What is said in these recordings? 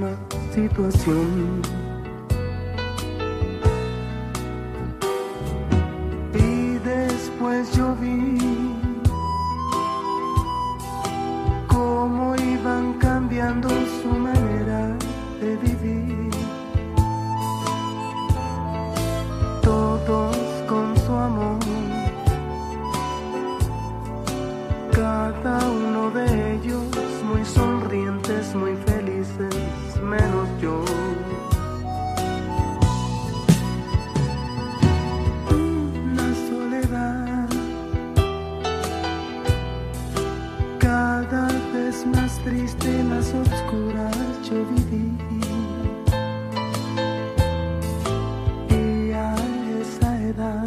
misma situación. Y después yo vi cómo iban cambiando su manera de vivir, todos con su amor, cada uno de ellos muy sonrientes, muy felices, menos yo. Una soledad cada vez más triste, más oscura yo viví. Y a esa edad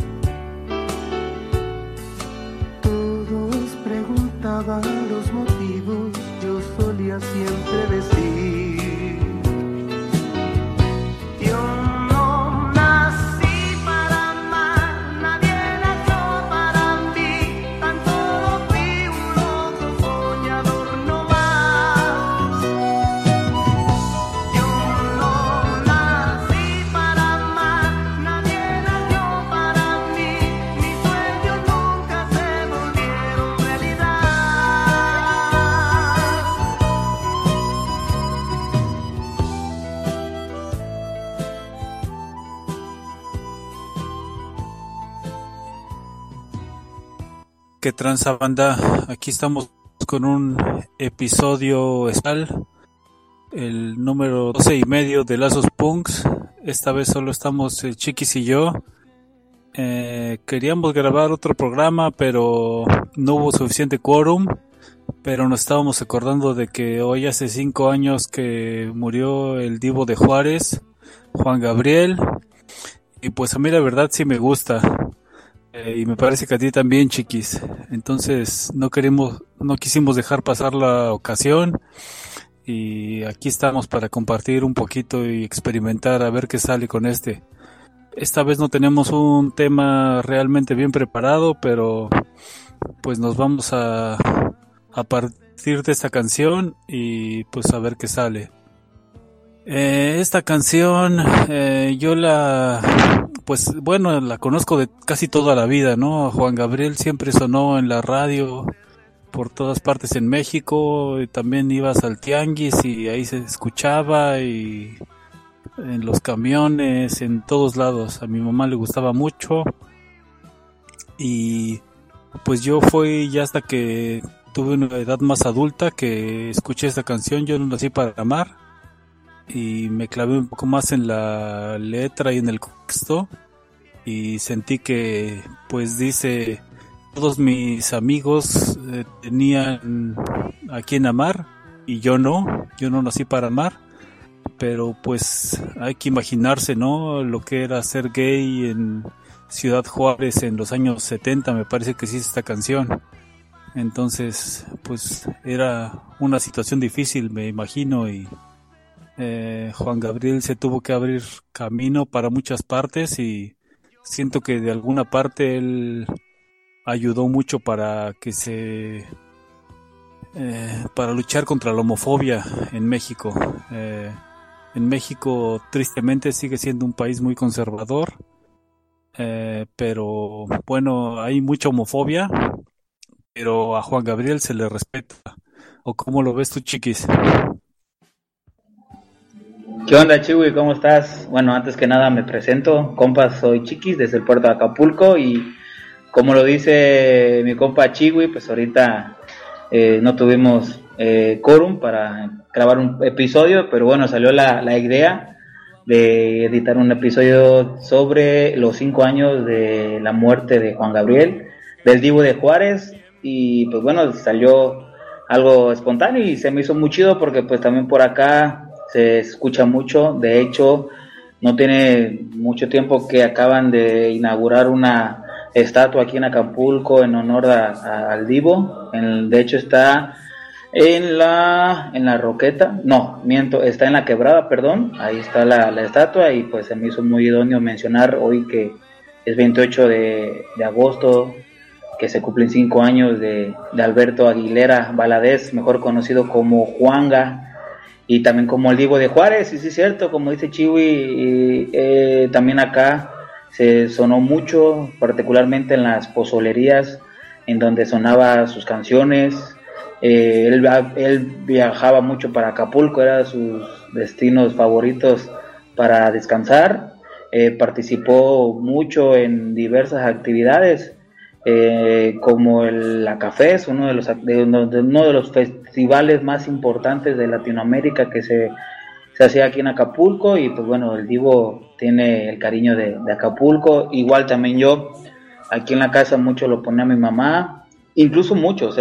todos preguntaban los motivos, yo solía siempre decir: yo no nací para amar, nadie nació para mí, tan solo fui un loco soñador no más. Yo no nací para amar, nadie nació para mí, mis sueños nunca se volvieron realidad. ¿Qué tranza, banda? Aquí estamos con un episodio especial, el número 12 y medio de Lazos Punks. Esta vez solo estamos Chiquis y yo. Queríamos grabar otro programa, pero no hubo suficiente quórum. Pero nos estábamos acordando de que hoy hace 5 años que murió el divo de Juárez, Juan Gabriel. Y pues a mí la verdad sí me gusta. Y me parece que a ti también, Chiquis. Entonces no quisimos dejar pasar la ocasión. Y aquí estamos para compartir un poquito y experimentar a ver qué sale con este. Esta vez no tenemos un tema realmente bien preparado, pero pues nos vamos a partir de esta canción y pues a ver qué sale. Esta canción yo la conozco de casi toda la vida, ¿no? Juan Gabriel siempre sonó en la radio por todas partes en México, y también ibas al tianguis y ahí se escuchaba, y en los camiones, en todos lados. A mi mamá le gustaba mucho, y pues yo fui ya hasta que tuve una edad más adulta que escuché esta canción. Yo no nací para amar, y me clavé un poco más en la letra y en el contexto, y sentí que pues dice: todos mis amigos tenían a quien amar y yo no nací para amar. Pero pues hay que imaginarse, ¿no?, lo que era ser gay en Ciudad Juárez en los años 70, me parece que sí es esta canción. Entonces pues era una situación difícil, me imagino, y Juan Gabriel se tuvo que abrir camino para muchas partes, y siento que de alguna parte él ayudó mucho para que para luchar contra la homofobia en México. En México tristemente sigue siendo un país muy conservador, pero bueno, hay mucha homofobia, pero a Juan Gabriel se le respeta. ¿O cómo lo ves tú, Chiquis? ¿Qué onda, Chiwi? ¿Cómo estás? Bueno, antes que nada me presento, compas, soy Chiquis desde el puerto de Acapulco, y como lo dice mi compa Chiwi, pues ahorita no tuvimos quórum para grabar un episodio, pero bueno, salió la idea de editar un episodio sobre los 5 años de la muerte de Juan Gabriel, del Divo de Juárez, y pues bueno, salió algo espontáneo y se me hizo muy chido porque pues también por acá se escucha mucho. De hecho, no tiene mucho tiempo que acaban de inaugurar una estatua aquí en Acapulco en honor al Divo. De hecho está en la Roqueta, no, miento, está en la Quebrada, perdón, ahí está la estatua, y pues se me hizo muy idóneo mencionar hoy que es 28 de agosto, que se cumplen 5 años de Alberto Aguilera Valadez, mejor conocido como Juanga. y también como el Divo de Juárez, y sí es cierto, como dice Chiwi, también acá se sonó mucho, particularmente en las pozolerías, en donde sonaba sus canciones. Él viajaba mucho para Acapulco, era de sus destinos favoritos para descansar. Participó mucho en diversas actividades, como la Cafés, uno de los festivales más importantes de Latinoamérica que se hacía aquí en Acapulco. Y pues bueno, el Divo tiene el cariño de Acapulco, igual también yo, aquí en la casa mucho lo ponía mi mamá, incluso muchos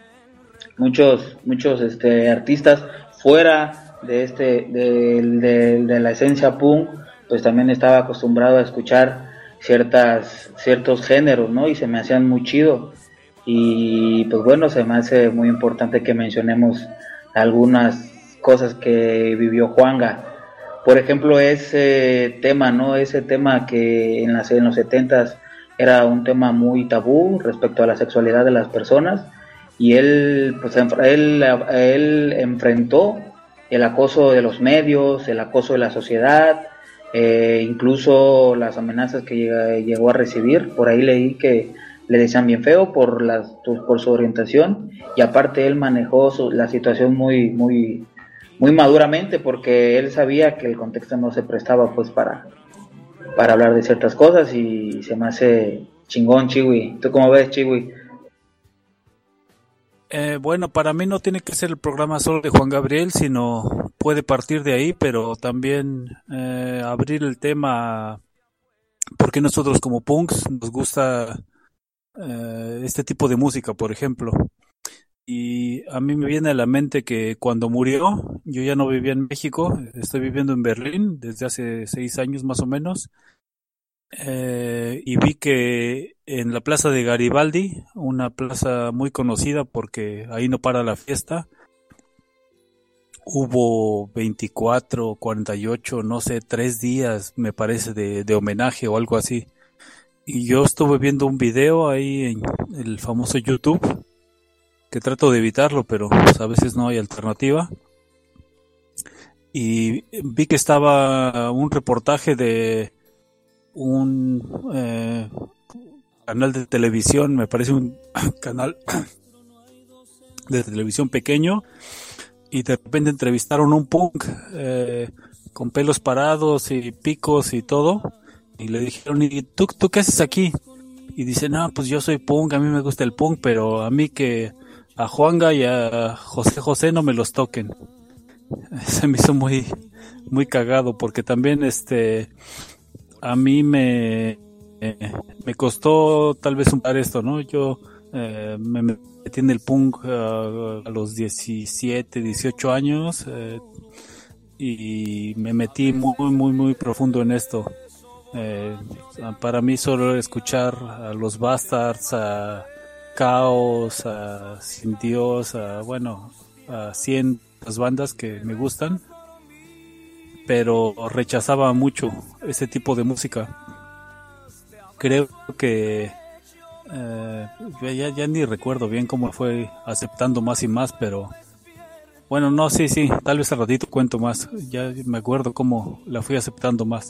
artistas fuera de la esencia punk, pues también estaba acostumbrado a escuchar ciertos géneros, ¿no? Y se me hacían muy chido. Y pues bueno, se me hace muy importante que mencionemos algunas cosas que vivió Juanga. Por ejemplo, ese tema, ¿no? Ese tema que en los 70s era un tema muy tabú respecto a la sexualidad de las personas, y él enfrentó el acoso de los medios, el acoso de la sociedad, incluso las amenazas que llegó a recibir. Por ahí leí que le decían bien feo por su orientación, y aparte él manejó la situación muy muy muy maduramente, porque él sabía que el contexto no se prestaba pues para hablar de ciertas cosas, y se me hace chingón, Chiwi. ¿Tú cómo ves, Chiwi? Bueno, para mí no tiene que ser el programa solo de Juan Gabriel, sino puede partir de ahí, pero también abrir el tema, porque nosotros como punks nos gusta este tipo de música, por ejemplo. Y a mí me viene a la mente que cuando murió, yo ya no vivía en México, estoy viviendo en Berlín desde hace 6 años más o menos. Y vi que en la plaza de Garibaldi, una plaza muy conocida porque ahí no para la fiesta, hubo 24, 48, no sé, 3 días me parece de homenaje o algo así. Y yo estuve viendo un video ahí en el famoso YouTube, que trato de evitarlo, pero pues, a veces no hay alternativa. Y vi que estaba un reportaje de un canal de televisión, me parece un canal de televisión pequeño, y de repente entrevistaron a un punk con pelos parados y picos y todo, y le dijeron, ¿y tú qué haces aquí? Y dice, no, pues yo soy punk, a mí me gusta el punk, pero a mí que a Juanga y a José José no me los toquen. Se me hizo muy muy cagado, porque también a mí me costó tal vez un par esto, ¿no? Yo me metí en el punk a los 17, 18 años, y me metí muy, muy, muy profundo en esto. Para mí solo escuchar a los Bastards, a Caos, a Sin Dios, a 100 las bandas que me gustan, pero rechazaba mucho ese tipo de música. Creo que ya ni recuerdo bien cómo fue aceptando más y más, pero bueno, no, sí, tal vez al ratito cuento más, ya me acuerdo cómo la fui aceptando más.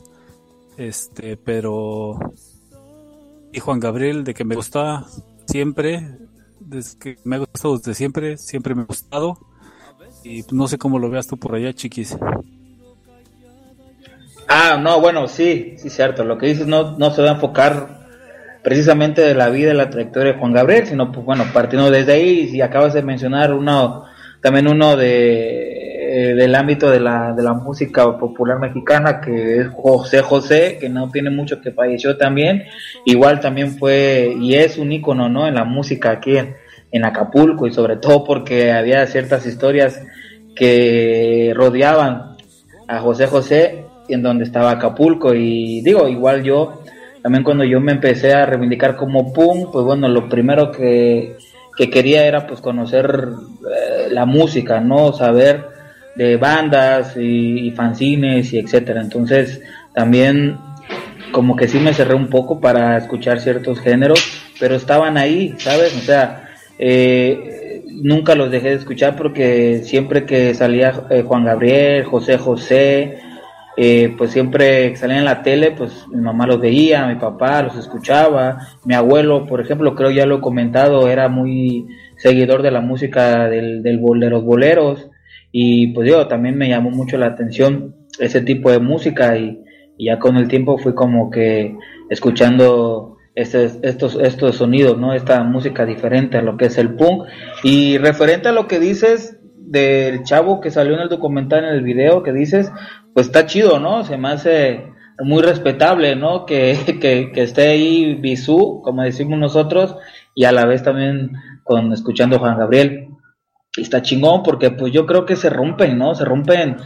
Pero y Juan Gabriel, de que me gustaba siempre, desde que me ha gustado desde siempre me ha gustado, y no sé cómo lo veas tú por allá, Chiquis. No, bueno, sí, cierto. Lo que dices no se va a enfocar precisamente de la vida y la trayectoria de Juan Gabriel, sino pues bueno, partiendo desde ahí. Si acabas de mencionar uno del ámbito de la música popular mexicana, que es José José, que no tiene mucho que falleció también, igual también fue y es un ícono, ¿no?, en la música aquí en Acapulco, y sobre todo porque había ciertas historias que rodeaban a José José, en donde estaba Acapulco. Y digo, igual yo también, cuando yo me empecé a reivindicar como punk, pues bueno, lo primero que quería era pues conocer la música, ¿no?, saber de bandas y fanzines y etcétera. Entonces también como que sí me cerré un poco para escuchar ciertos géneros, pero estaban ahí, ¿sabes? O sea, nunca los dejé de escuchar porque siempre que salía Juan Gabriel, José José, pues siempre que salían en la tele, pues mi mamá los veía, mi papá los escuchaba, mi abuelo, por ejemplo, creo ya lo he comentado, era muy seguidor de la música de los boleros, y pues yo también me llamó mucho la atención ese tipo de música, y ya con el tiempo fui como que escuchando estos sonidos, ¿no? Esta música diferente a lo que es el punk. Y referente a lo que dices del chavo que salió en el documental, en el video que dices, pues está chido, ¿no? Se me hace muy respetable, ¿no? Que esté ahí Bisú, como decimos nosotros, y a la vez también escuchando Juan Gabriel. Y está chingón porque pues yo creo que se rompen, ¿no? Se rompen,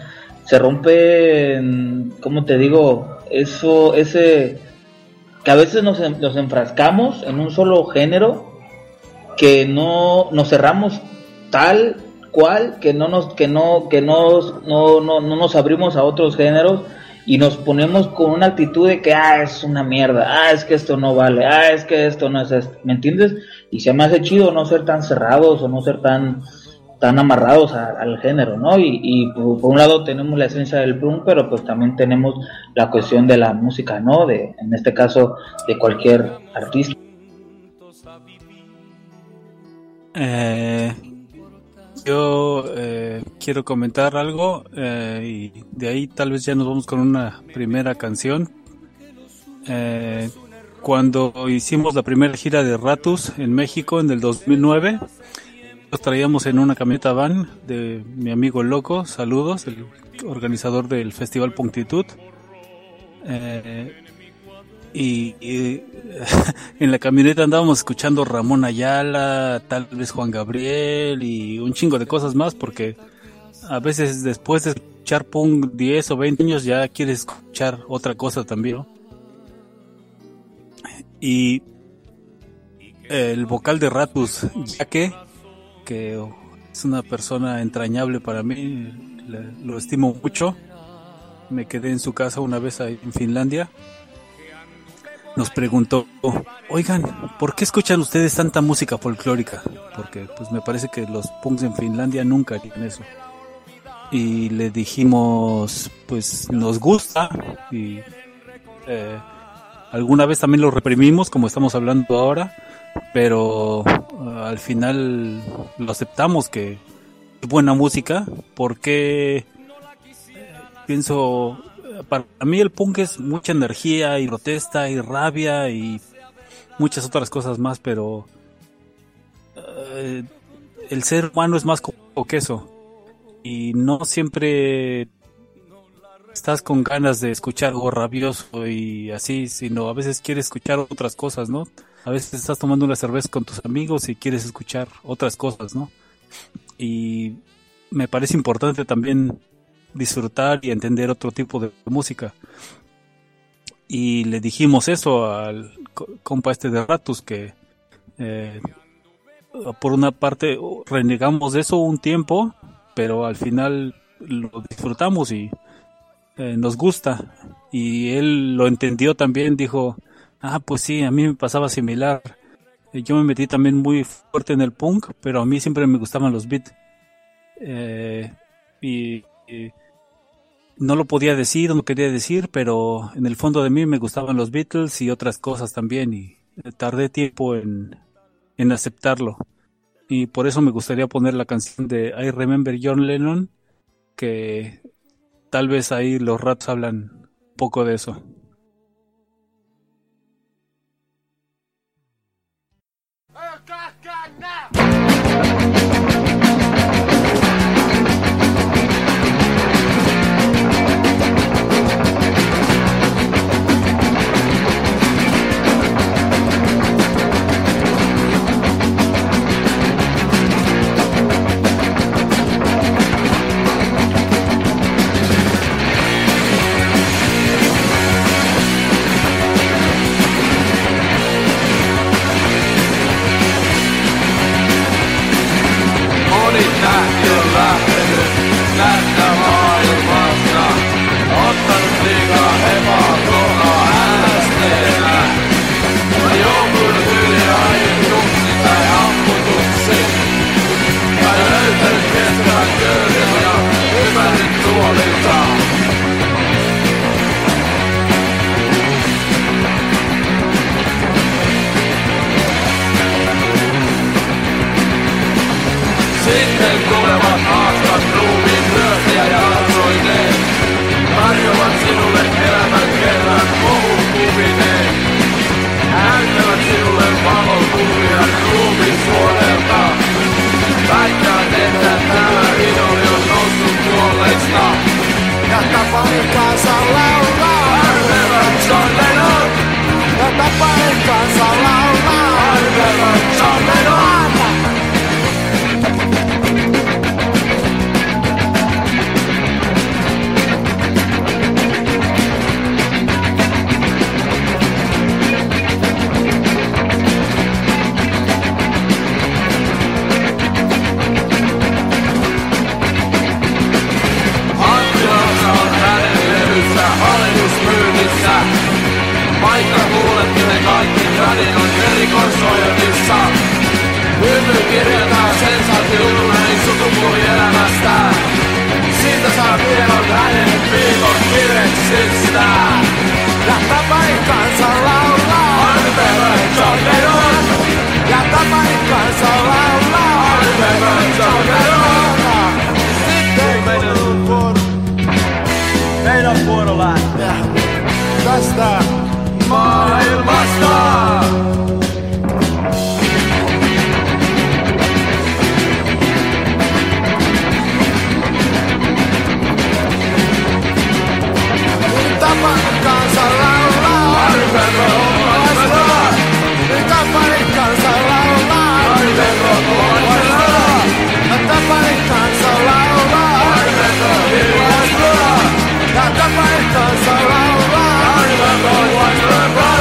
¿cómo te digo? Que a veces nos enfrascamos en un solo género, que no nos cerramos tal cual, que no nos abrimos a otros géneros, y nos ponemos con una actitud de que es una mierda, es que esto no vale, es que esto no es esto, ¿me entiendes? Y se me hace chido no ser tan cerrados o no ser tan amarrados al género, ¿no? Y por un lado tenemos la esencia del punk, pero pues también tenemos la cuestión de la música, ¿no? En este caso, de cualquier artista. Yo quiero comentar algo, y de ahí tal vez ya nos vamos con una primera canción. Cuando hicimos la primera gira de Ratus en México en el 2009, nos traíamos en una camioneta van de mi amigo Loco, saludos, el organizador del Festival Punctitud, y en la camioneta andábamos escuchando Ramón Ayala, tal vez Juan Gabriel y un chingo de cosas más, porque a veces después de escuchar punk 10 o 20 años ya quieres escuchar otra cosa también, ¿no? Y el vocal de Ratus, Jaque, que es una persona entrañable para mí, lo estimo mucho. Me quedé en su casa una vez ahí en Finlandia. Nos preguntó, oigan, ¿por qué escuchan ustedes tanta música folclórica? Porque pues me parece que los punks en Finlandia nunca harían eso. Y le dijimos, pues nos gusta, y alguna vez también lo reprimimos, como estamos hablando ahora, pero al final lo aceptamos, que es buena música, porque pienso, para mí el punk es mucha energía y protesta y rabia y muchas otras cosas más, pero el ser humano es más como que eso, y no siempre estás con ganas de escuchar algo rabioso y así, sino a veces quieres escuchar otras cosas, ¿no? A veces estás tomando una cerveza con tus amigos y quieres escuchar otras cosas, ¿no? Y me parece importante también disfrutar y entender otro tipo de música. Y le dijimos eso al compa este de Ratus, que por una parte renegamos de eso un tiempo, pero al final lo disfrutamos y nos gusta. Y él lo entendió también, dijo, pues sí, a mí me pasaba similar. Yo me metí también muy fuerte en el punk, pero a mí siempre me gustaban los beats. Y no lo podía decir, no quería decir, pero en el fondo de mí me gustaban los Beatles y otras cosas también, y tardé tiempo en aceptarlo. Y por eso me gustaría poner la canción de I Remember John Lennon, que tal vez ahí los raps hablan un poco de eso. Sitten tulevat haastat ruumiin myöhtiä ja arvoineen. Tarjoavat sinulle elämän kerran kohun kuvineen. Näyttävät sinulle valokuvia ruumiisuonelta. Väittävät, että tämä idoli on noussut kuolleista. Ja tapaikkaansa laulaa. Arvelevat John Lennon. Ja tapaikkaansa laulaa. Arvelevat John Lennon. Vaikka kuulette ne kaikki radion erikoisohjelmissa, Hymy kirjoittaa sensaationuuden sukupuolielämästään. Siitä saa tiedon hänen viikon kireksistään. Jättä paikkansa laulaa, Arvelevat John Lennon. Jättä paikkansa laulaa, Arvelevat John Lennon. Sitten meidän vuoro lähtee tästä maailmasta. Tapaikkaansa laulaa, Arvelevat tapaikkaansa laulaa, Arvelevat tapaikkaansa laulaa, Arvelevat tapaikkaansa laulaa, Arvelevat.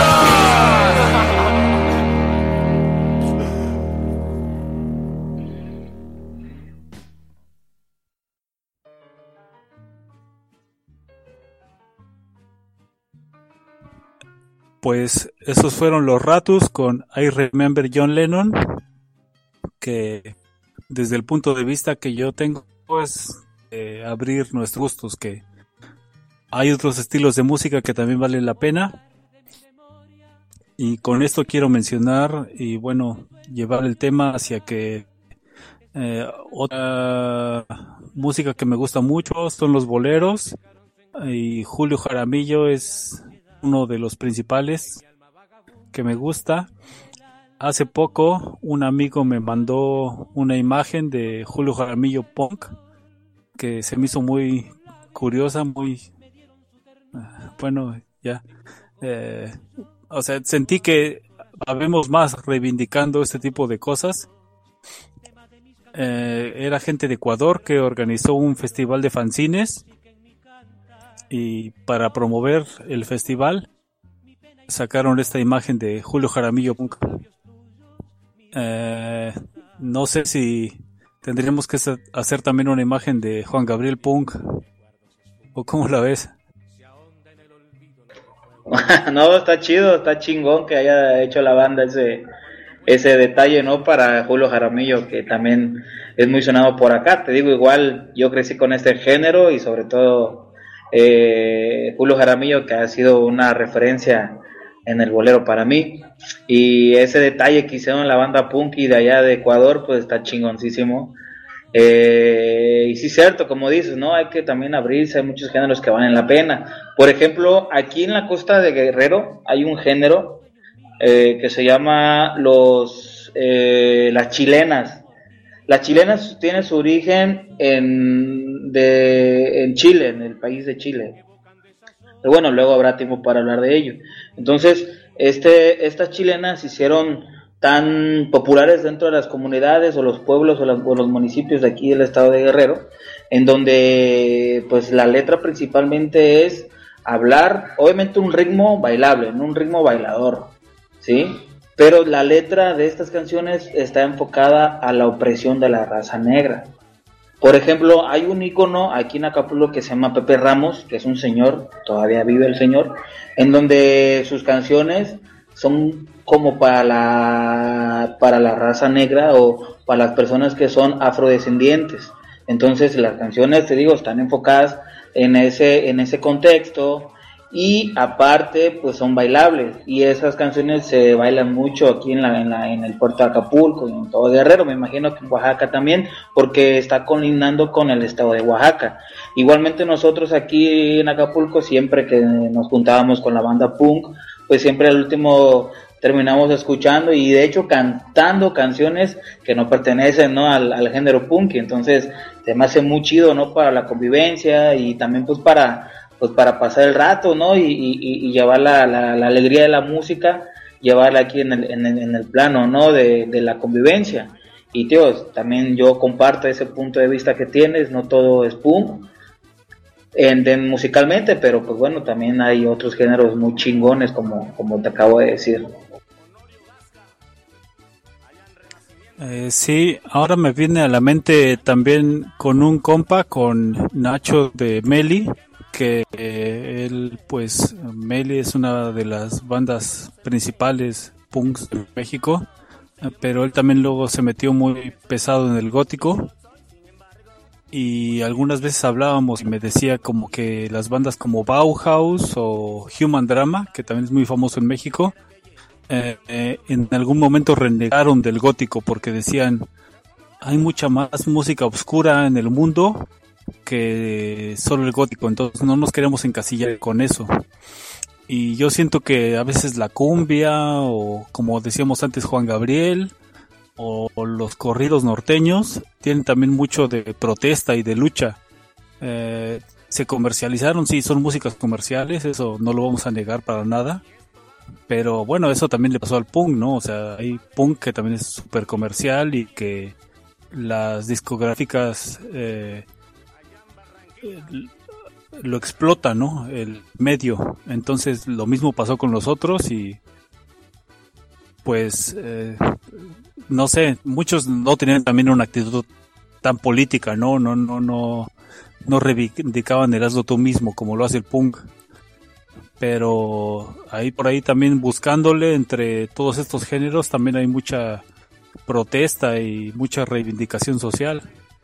Pues esos fueron los Ratus con I Remember John Lennon, que desde el punto de vista que yo tengo, pues abrir nuestros gustos, que hay otros estilos de música que también valen la pena. Y con esto quiero mencionar y bueno, llevar el tema hacia que otra música que me gusta mucho son los boleros, y Julio Jaramillo es uno de los principales que me gusta. Hace poco un amigo me mandó una imagen de Julio Jaramillo Punk que se me hizo muy curiosa, muy bueno, ya o sea, sentí que habemos más reivindicando este tipo de cosas. Era gente de Ecuador que organizó un festival de fanzines, y para promover el festival sacaron esta imagen de Julio Jaramillo Punk. No sé si tendríamos que hacer también una imagen de Juan Gabriel Punk, o cómo la ves. No, está chido, está chingón que haya hecho la banda ese detalle, ¿no? Para Julio Jaramillo, que también es muy sonado por acá. Te digo, igual yo crecí con este género, y sobre todo Julio Jaramillo, que ha sido una referencia en el bolero para mí, y ese detalle que hicieron la banda punky de allá de Ecuador, pues está chingoncísimo. Y sí, cierto, como dices, ¿no? Hay que también abrirse, hay muchos géneros que valen la pena. Por ejemplo, aquí en la costa de Guerrero hay un género que se llama las chilenas. Las chilenas tienen su origen en Chile, en el país de Chile. Pero bueno, luego habrá tiempo para hablar de ello. Entonces, estas chilenas se hicieron tan populares dentro de las comunidades o los pueblos o los municipios de aquí del estado de Guerrero, en donde pues la letra principalmente es hablar, obviamente un ritmo bailable, no un ritmo bailador, ¿sí? Pero la letra de estas canciones está enfocada a la opresión de la raza negra. Por ejemplo, hay un ícono aquí en Acapulco que se llama Pepe Ramos, que es un señor, todavía vive el señor, en donde sus canciones son como para la raza negra o para las personas que son afrodescendientes. Entonces las canciones, te digo, están enfocadas en ese contexto, y aparte pues son bailables, y esas canciones se bailan mucho aquí en el puerto de Acapulco y en todo Guerrero, me imagino que en Oaxaca también, porque está colindando con el estado de Oaxaca. Igualmente nosotros aquí en Acapulco, siempre que nos juntábamos con la banda punk, pues siempre al último terminamos escuchando y de hecho cantando canciones que no pertenecen, ¿no?, al género punk. Y entonces se me hace muy chido, ¿no?, para la convivencia y también pues para pasar el rato, ¿no?, y llevar la alegría de la música, llevarla aquí en el plano, ¿no?, de la convivencia. Y tío, también yo comparto ese punto de vista que tienes, no todo es punk musicalmente, pero pues bueno, también hay otros géneros muy chingones como te acabo de decir. Sí, ahora me viene a la mente también con un compa, con Nacho de Meli, que él, pues, Meli es una de las bandas principales punks de México, pero él también luego se metió muy pesado en el gótico, y algunas veces hablábamos y me decía como que las bandas como Bauhaus o Human Drama, que también es muy famoso en México, en algún momento renegaron del gótico porque decían hay mucha más música oscura en el mundo que solo el gótico, entonces no nos queremos encasillar con eso. Y yo siento que a veces la cumbia, o como decíamos antes Juan Gabriel, o los corridos norteños tienen también mucho de protesta y de lucha. Se comercializaron, sí, son músicas comerciales, eso no lo vamos a negar para nada. Pero bueno, eso también le pasó al punk, ¿no? O sea, hay punk que también es súper comercial y que las discográficas lo explotan, ¿no? El medio. Entonces lo mismo pasó con los otros y pues no sé, muchos no tenían también una actitud tan política, ¿no? No reivindicaban el hazlo tú mismo como lo hace el punk. Pero ahí por ahí también buscándole entre todos estos géneros también hay mucha protesta y mucha reivindicación social.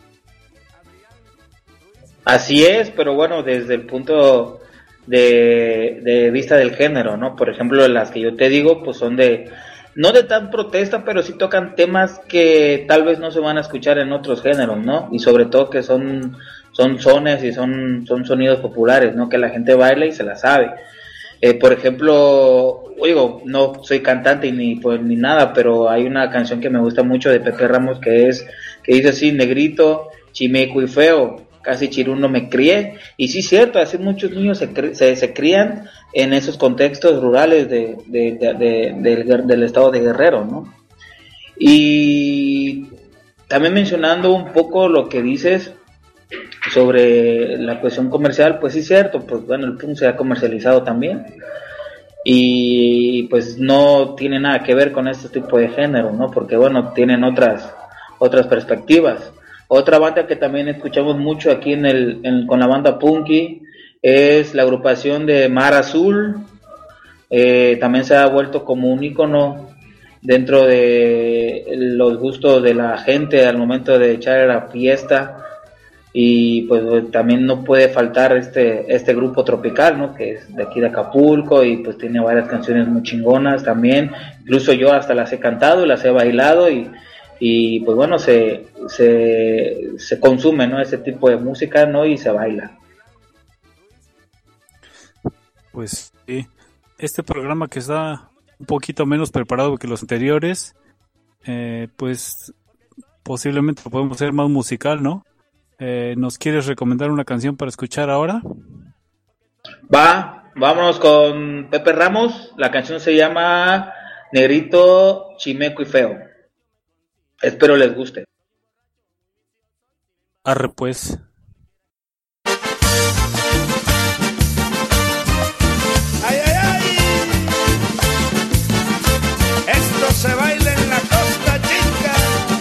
Así es, pero bueno, desde el punto de vista del género, ¿no? Por ejemplo, las que yo te digo, pues son no de tan protesta, pero sí tocan temas que tal vez no se van a escuchar en otros géneros, ¿no? Y sobre todo que son sones y son sonidos populares, ¿no? Que la gente baila y se la sabe. Por ejemplo, digo, no soy cantante ni nada, pero hay una canción que me gusta mucho de Pepe Ramos que dice así: negrito, chimeco y feo, casi chiruno me crié. Y sí, cierto, así muchos niños se crían en esos contextos rurales del estado de Guerrero, ¿no? Y también mencionando un poco lo que dices sobre la cuestión comercial, pues sí, cierto, pues bueno, el punk se ha comercializado también y pues no tiene nada que ver con este tipo de género, ¿no? Porque bueno, tienen otras perspectivas. Otra banda que también escuchamos mucho aquí con la banda punky es la agrupación de Mar Azul. También se ha vuelto como un ícono dentro de los gustos de la gente al momento de echar la fiesta. Y pues también no puede faltar este grupo tropical, ¿no? Que es de aquí de Acapulco y pues tiene varias canciones muy chingonas también. Incluso yo hasta las he cantado y las he bailado y pues bueno, se consume, ¿no? Ese tipo de música, ¿no? Y se baila. Pues sí, este programa que está un poquito menos preparado que los anteriores, pues posiblemente lo podemos hacer más musical, ¿no? ¿Nos quieres recomendar una canción para escuchar ahora? Vámonos con Pepe Ramos. La canción se llama Negrito, Chimeco y Feo. Espero les guste. Arre pues. ¡Ay, ay, ay! Esto se baila en la Costa Chica.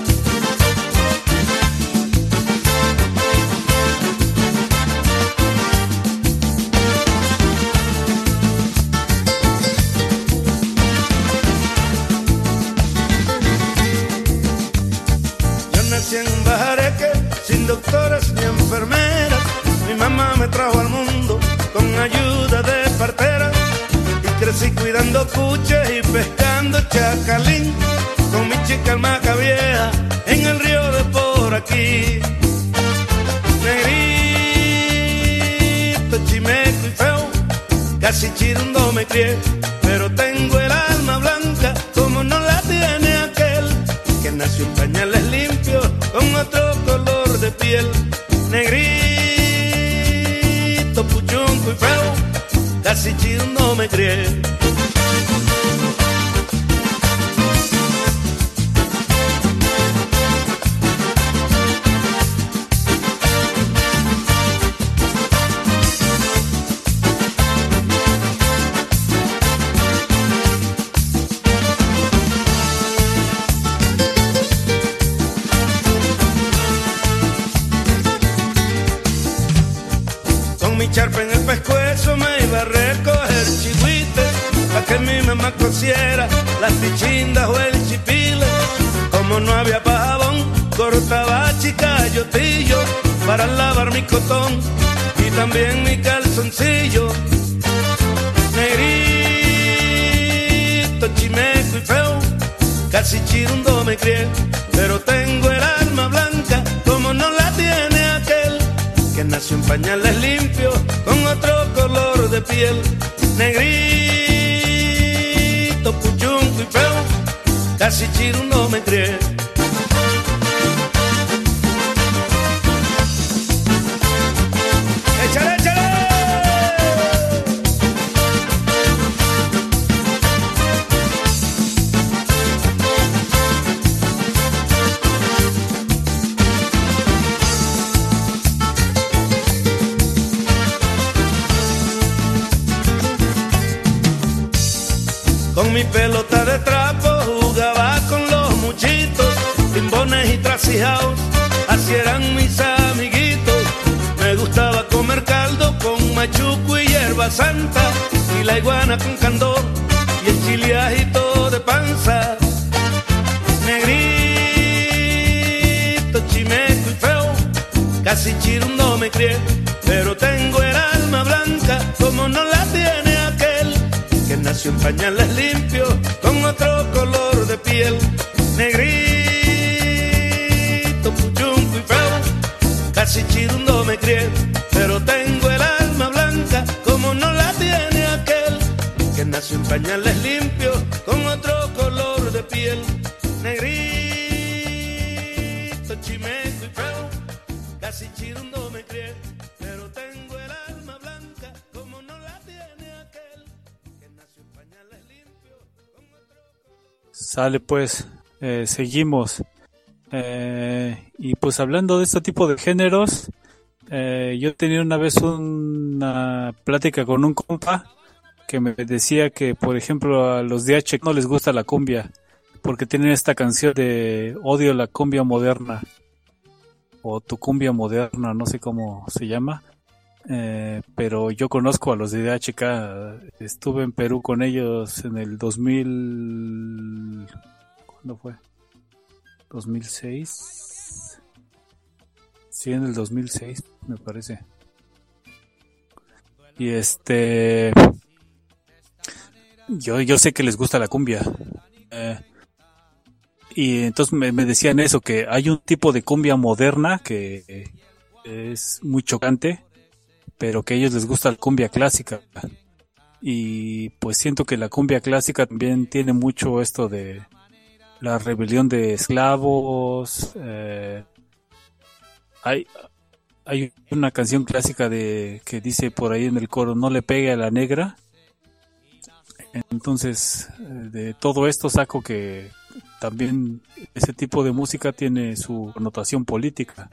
Nací en un bajareque, sin doctores ni enfermeras. Mi mamá me trajo al mundo con ayuda de parte crecí cuidando cuches y pescando chacalín, con mi chica el maca vieja en el río de por aquí. Negrito, chimeco y feo, casi chirundo me crié, pero tengo el alma blanca como no la tiene aquel que nació en pañales limpios con otro color de piel. Negrito, puchunco y feo, casi chirundo me crié. Charpa en el pescuezo me iba a recoger chigüites pa' que mi mamá cociera las pichindas o el chipile. Como no había pajabón, cortaba chicayotillo para lavar mi cotón y también mi calzoncillo. Negrito, chimeco y feo, casi chirundo me crié, pero tengo el alma blanca como no la tiene aquel que nació en pañales limpios con otro color de piel. Negrito, puchunco y feo, casi chirundo me crié. ¡Échale, échale! Con mi pelota de trapo jugaba con los muchitos, timbones y trasijaos, así eran mis amiguitos. Me gustaba comer caldo con machuco y hierba santa, y la iguana con candor y el chileajito de panza. Negrito, chimeco y feo, casi chirundo me crié, pero tengo el alma blanca como no la tiene aquel que nació en pañales limpios con otro color de piel. Negrito, puchunco y feo, casi chirundo me crié, pero tengo el alma blanca como no la tiene aquel que nació en pañales limpios con otro color de piel. Negrito, chimeco y feo, casi chirundo me crié, pero tengo el alma blanca como no la tiene aquel que nació en pañales limpios con otro color. Sale pues, seguimos. Y pues hablando de este tipo de géneros, yo tenía una vez una plática con un compa que me decía que, por ejemplo, a los DH no les gusta la cumbia, porque tienen esta canción de odio la cumbia moderna, o tu cumbia moderna, no sé cómo se llama, pero yo conozco a los de DHK, estuve en Perú con ellos en el 2000, ¿cuándo fue? 2006, sí, en el 2006 me parece. Y yo sé que les gusta la cumbia, y entonces me decían eso, que hay un tipo de cumbia moderna que es muy chocante, pero que a ellos les gusta la cumbia clásica. Y pues siento que la cumbia clásica también tiene mucho esto de la rebelión de esclavos. Hay una canción clásica que dice por ahí en el coro, no le pegue a la negra. Entonces, de todo esto saco que también ese tipo de música tiene su connotación política.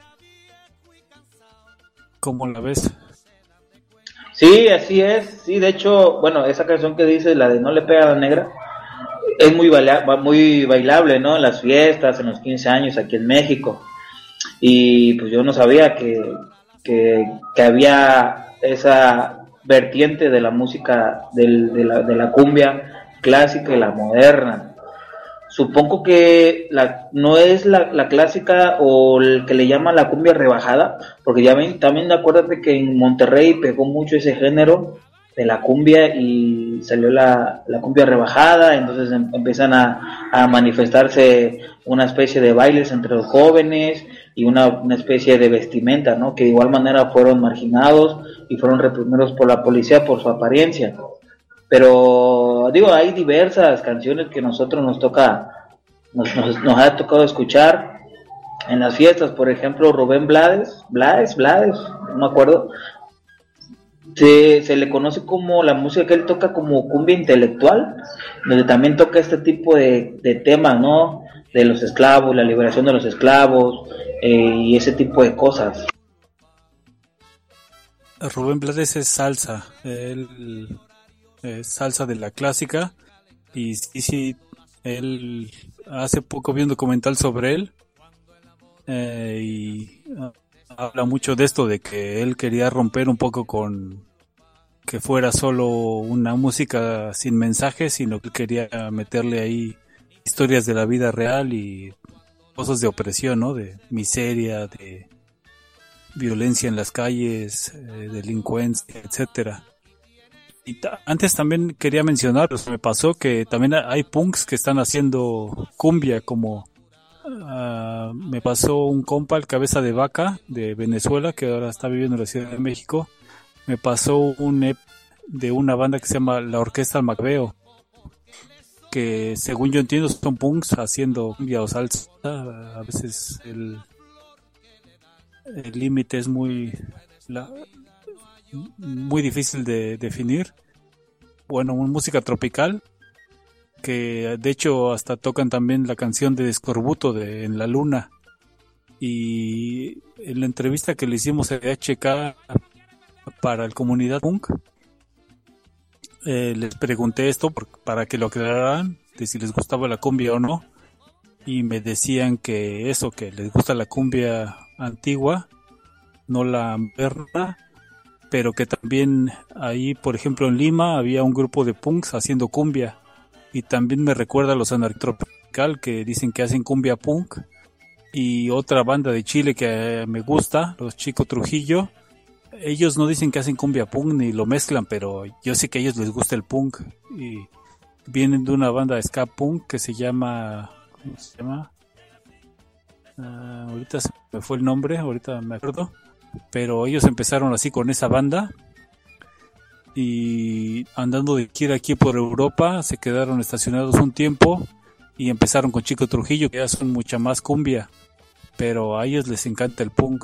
¿Cómo la ves? Sí, así es. Sí, de hecho, bueno, esa canción que dice, la de No le pega a la negra, es muy bailable, ¿no? En las fiestas, en los 15 años aquí en México. Y pues yo no sabía que había esa vertiente de la música de la cumbia clásica y la moderna. Supongo que no es la clásica o el que le llaman la cumbia rebajada, porque ya ven, también acuérdate que en Monterrey pegó mucho ese género de la cumbia y salió la cumbia rebajada, entonces empiezan a manifestarse una especie de bailes entre los jóvenes y una especie de vestimenta, ¿no? Que de igual manera fueron marginados y fueron reprimidos por la policía por su apariencia. Pero digo, hay diversas canciones que nosotros nos ha tocado escuchar en las fiestas. Por ejemplo, Rubén Blades, no me acuerdo, se le conoce como la música que él toca como cumbia intelectual, donde también toca este tipo de temas, ¿no? De los esclavos, la liberación de los esclavos, y ese tipo de cosas. Rubén Blades es salsa, él es salsa de la clásica y sí, él hace poco vi un documental sobre él y habla mucho de esto, de que él quería romper un poco con que fuera solo una música sin mensajes, sino que quería meterle ahí historias de la vida real y cosas de opresión, ¿no? De miseria, de violencia en las calles, delincuencia, etcétera. Y antes también quería mencionar, pues me pasó que también hay punks que están haciendo cumbia, como me pasó un compa, el Cabeza de Vaca de Venezuela, que ahora está viviendo en la Ciudad de México. Me pasó un EP de una banda que se llama La Orquesta Macabeo, que según yo entiendo son punks haciendo cumbia o salsa. A veces el límite es muy difícil de definir. Bueno, una música tropical, que de hecho hasta tocan también la canción de Escorbuto de En la Luna. Y en la entrevista que le hicimos a HK para el Comunidad Punk, les pregunté esto para que lo aclararan, de si les gustaba la cumbia o no, y me decían que eso, que les gusta la cumbia antigua, no la moderna, pero que también ahí, por ejemplo en Lima, había un grupo de punks haciendo cumbia, y también me recuerda a los Anartropical, que dicen que hacen cumbia punk, y otra banda de Chile que me gusta, los Chico Trujillo. Ellos no dicen que hacen cumbia punk ni lo mezclan, pero yo sé que a ellos les gusta el punk y vienen de una banda de ska punk que se llama, ¿cómo se llama? Ahorita se me fue el nombre, ahorita me acuerdo, pero ellos empezaron así con esa banda y andando de gira aquí por Europa se quedaron estacionados un tiempo y empezaron con Chico Trujillo, que ya son mucha más cumbia, pero a ellos les encanta el punk.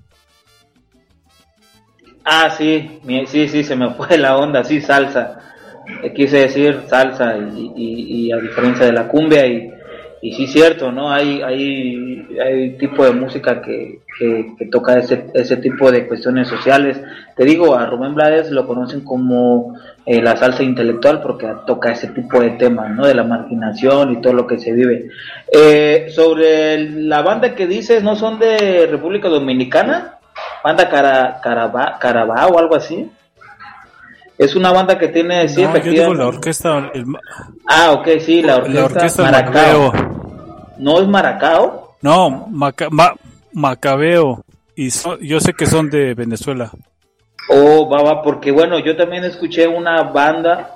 Ah, sí, se me fue la onda, sí, salsa. Quise decir salsa y a diferencia de la cumbia y sí, cierto, ¿no? Hay tipo de música que toca ese tipo de cuestiones sociales. Te digo, a Rubén Blades lo conocen como la salsa intelectual porque toca ese tipo de temas, ¿no? De la marginación y todo lo que se vive. Sobre la banda que dices, ¿no son de República Dominicana? Banda Carabao o algo así. Es una banda que tiene, sí, no, efectivamente. yo digo la orquesta. Ok, sí, la orquesta Macabeo. ¿No es Maracao? No, Macabeo. Y yo sé que son de Venezuela. Oh, va, porque bueno, yo también escuché una banda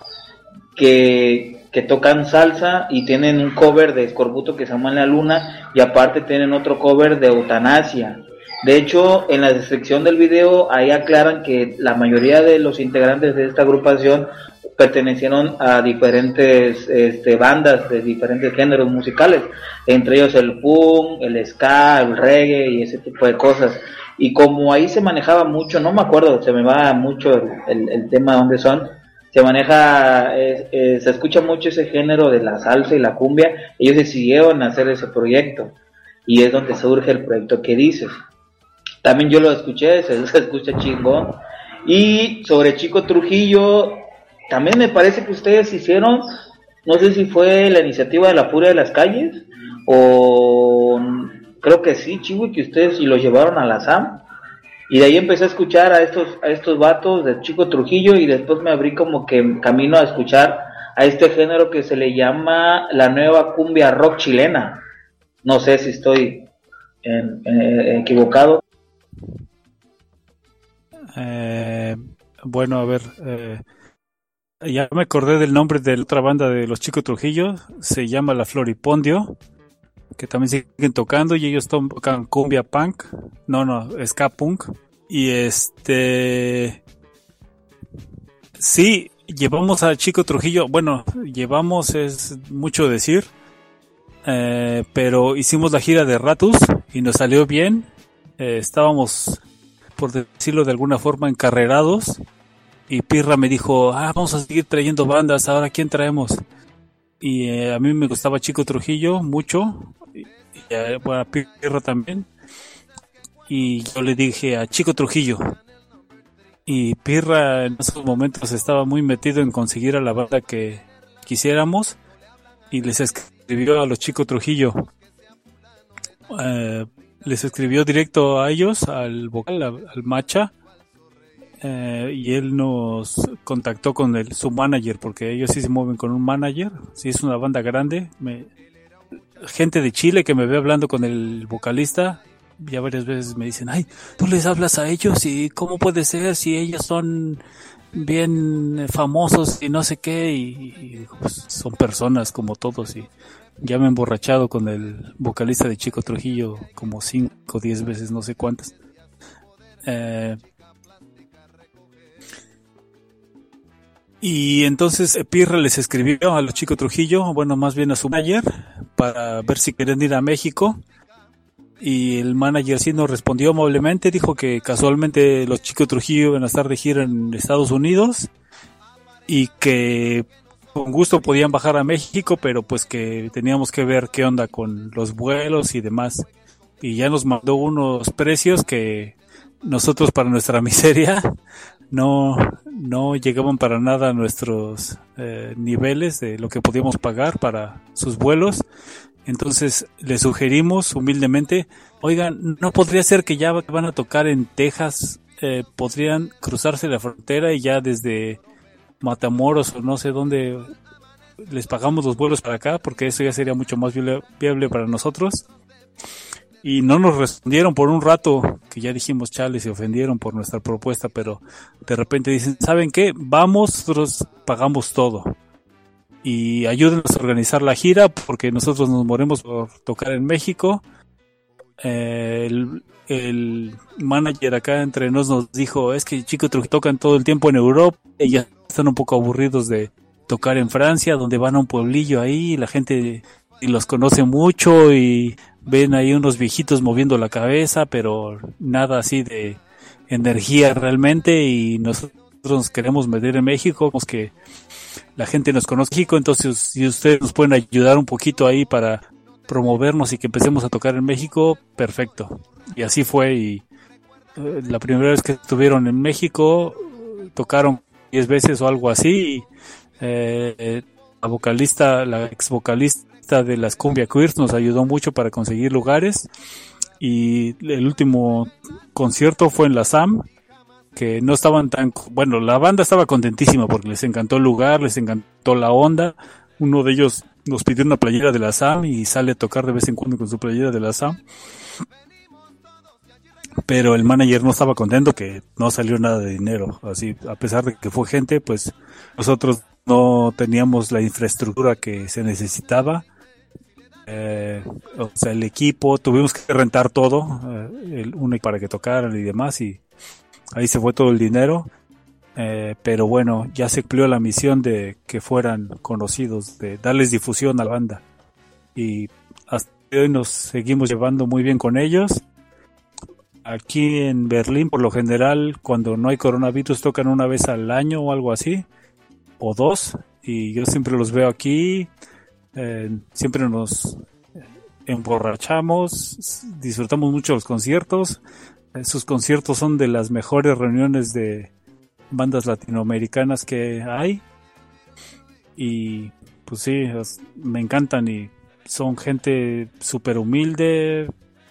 que tocan salsa y tienen un cover de Escorbuto que se llama En la Luna y aparte tienen otro cover de Eutanasia. De hecho, en la descripción del video, ahí aclaran que la mayoría de los integrantes de esta agrupación pertenecieron a diferentes bandas de diferentes géneros musicales, entre ellos el punk, el ska, el reggae y ese tipo de cosas. Y como ahí se manejaba mucho, no me acuerdo, se me va mucho el tema donde son, se maneja, se escucha mucho ese género de la salsa y la cumbia, ellos decidieron hacer ese proyecto y es donde surge el proyecto que dices. También yo lo escuché, se escucha chingón. Y sobre Chico Trujillo, también me parece que ustedes hicieron, no sé si fue la iniciativa de la Furia de las Calles, o creo que sí, Chico, que ustedes y los llevaron a la SAM. Y de ahí empecé a escuchar a estos vatos de Chico Trujillo y después me abrí como que camino a escuchar a este género que se le llama la nueva cumbia rock chilena. No sé si estoy equivocado. Bueno, a ver, Ya me acordé del nombre de la otra banda de los Chico Trujillo, se llama La Floripondio, que también siguen tocando y ellos tocan cumbia punk, no, ska punk. Y sí, llevamos a Chico Trujillo, bueno, llevamos es mucho decir, pero hicimos la gira de Ratus y nos salió bien. Estábamos, por decirlo de alguna forma, encarrerados. Y Pirra me dijo, vamos a seguir trayendo bandas, ahora ¿quién traemos? Y a mí me gustaba Chico Trujillo mucho, y a Pirra también. Y yo le dije a Chico Trujillo. Y Pirra en esos momentos estaba muy metido en conseguir a la banda que quisiéramos. Y les escribió a los Chico Trujillo. Les escribió directo a ellos, al vocal, al Macha. Y él nos contactó con su manager, porque ellos sí se mueven con un manager, sí es una banda grande. Gente de Chile que me ve hablando con el vocalista, ya varias veces me dicen, ay, tú les hablas a ellos y cómo puede ser si ellos son bien famosos y no sé qué, y pues, son personas como todos. Y ya me he emborrachado con el vocalista de Chico Trujillo como 5 o 10 veces, no sé cuántas. Y entonces Pirra les escribió a los Chico Trujillo, bueno, más bien a su manager, para ver si querían ir a México. Y el manager sí nos respondió amablemente, dijo que casualmente los Chico Trujillo iban a estar de gira en Estados Unidos y que con gusto podían bajar a México, pero pues que teníamos que ver qué onda con los vuelos y demás. Y ya nos mandó unos precios que nosotros, para nuestra miseria, no llegaban para nada a nuestros niveles de lo que podíamos pagar para sus vuelos. Entonces le sugerimos humildemente, oigan, ¿no podría ser que ya van a tocar en Texas, podrían cruzarse la frontera y ya desde Matamoros o no sé dónde les pagamos los vuelos para acá? Porque eso ya sería mucho más viable para nosotros. Y no nos respondieron por un rato, que ya dijimos, chale, se ofendieron por nuestra propuesta, pero de repente dicen, ¿saben qué? Vamos, nosotros pagamos todo. Y ayúdenos a organizar la gira, porque nosotros nos moremos por tocar en México. El manager acá entre nos dijo, es que Chico Trujillo tocan todo el tiempo en Europa, y ya están un poco aburridos de tocar en Francia, donde van a un pueblillo ahí, y la gente y los conoce mucho, y ven ahí unos viejitos moviendo la cabeza, pero nada así de energía realmente, y nosotros nos queremos meter en México, queremos que la gente nos conozca en México. Entonces si ustedes nos pueden ayudar un poquito ahí para promovernos y que empecemos a tocar en México, perfecto. Y así fue, y la primera vez que estuvieron en México tocaron 10 veces o algo así, y la ex vocalista de las Cumbia Queers nos ayudó mucho para conseguir lugares, y el último concierto fue en la SAM, que no estaban bueno, la banda estaba contentísima porque les encantó el lugar, les encantó la onda. Uno de ellos nos pidió una playera de la SAM y sale a tocar de vez en cuando con su playera de la SAM, pero el manager no estaba contento, que no salió nada de dinero, así, a pesar de que fue gente, pues nosotros no teníamos la infraestructura que se necesitaba, o sea, el equipo, tuvimos que rentar todo, uno para que tocaran y demás, y ahí se fue todo el dinero, pero bueno, ya se cumplió la misión de que fueran conocidos, de darles difusión a la banda, y hasta hoy nos seguimos llevando muy bien con ellos. Aquí en Berlín, por lo general, cuando no hay coronavirus, tocan una vez al año o algo así, o 2, y yo siempre los veo aquí, siempre nos emborrachamos, disfrutamos mucho los conciertos. Sus conciertos son de las mejores reuniones de bandas latinoamericanas que hay, y pues sí, me encantan, y son gente súper humilde,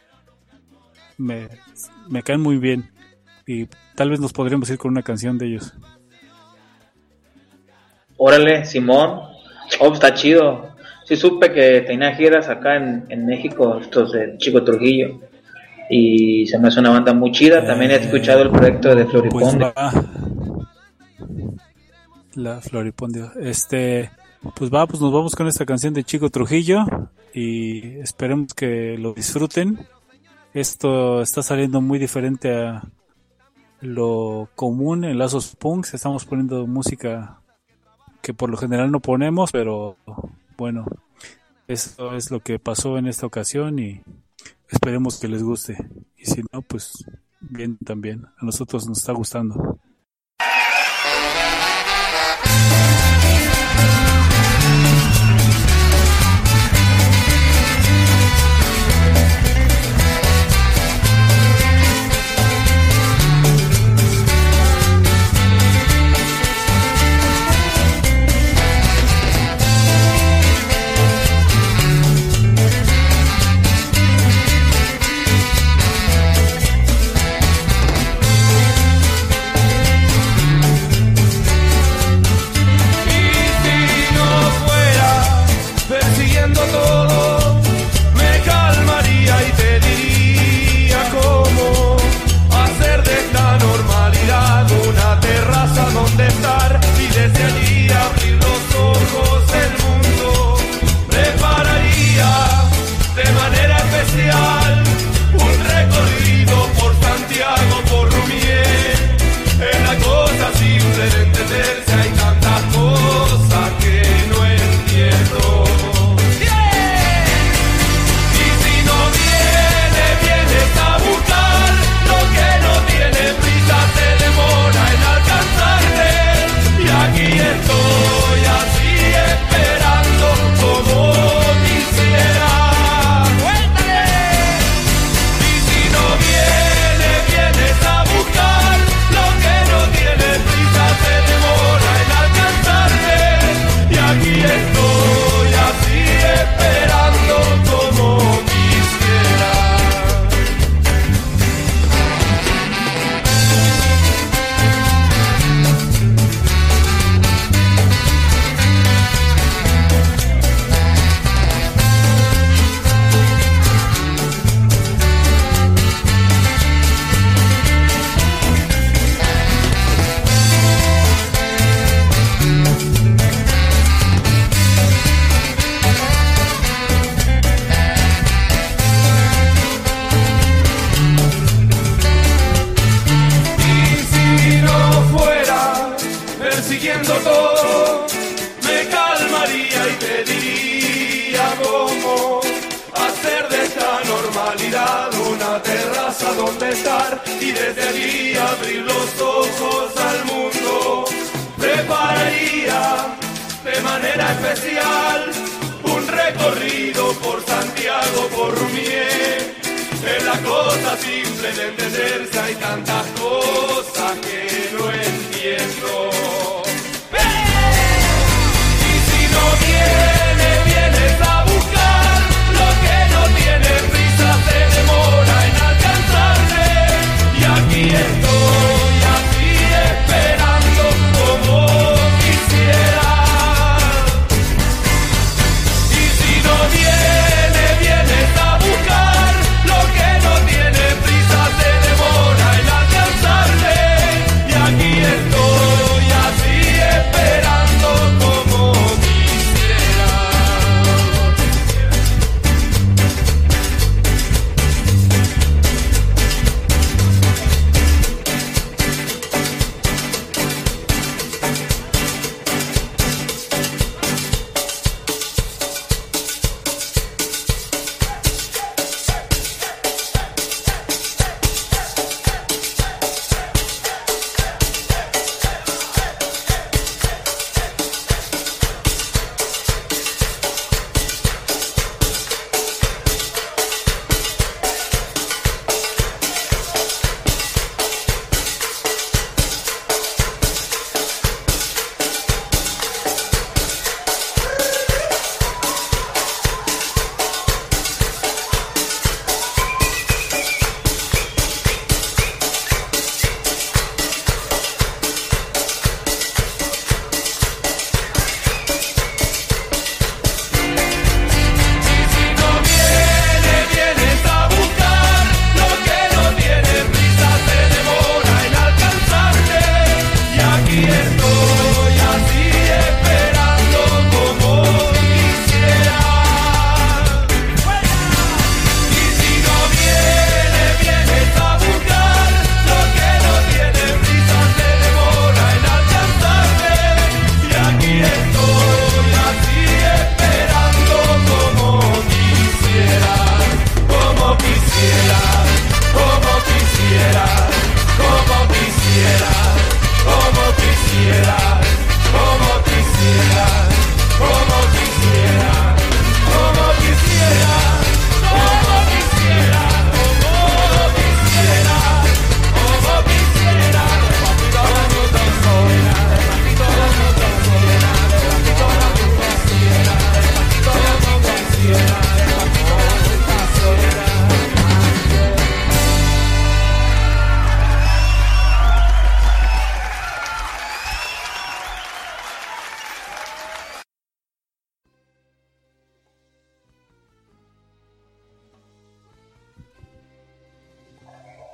me caen muy bien, y tal vez nos podríamos ir con una canción de ellos. Órale, Simón. Oh, está chido. Sí supe que tenía giras acá en México, estos de Chico Trujillo, y se me hace una banda muy chida. También he escuchado el proyecto de Floripondio. Pues La Floripondio. Pues nos vamos con esta canción de Chico Trujillo y esperemos que lo disfruten. Esto está saliendo muy diferente a lo común en Lazos Punks. Estamos poniendo música que por lo general no ponemos, pero bueno, eso es lo que pasó en esta ocasión y esperemos que les guste. Y si no, pues bien también. A nosotros nos está gustando.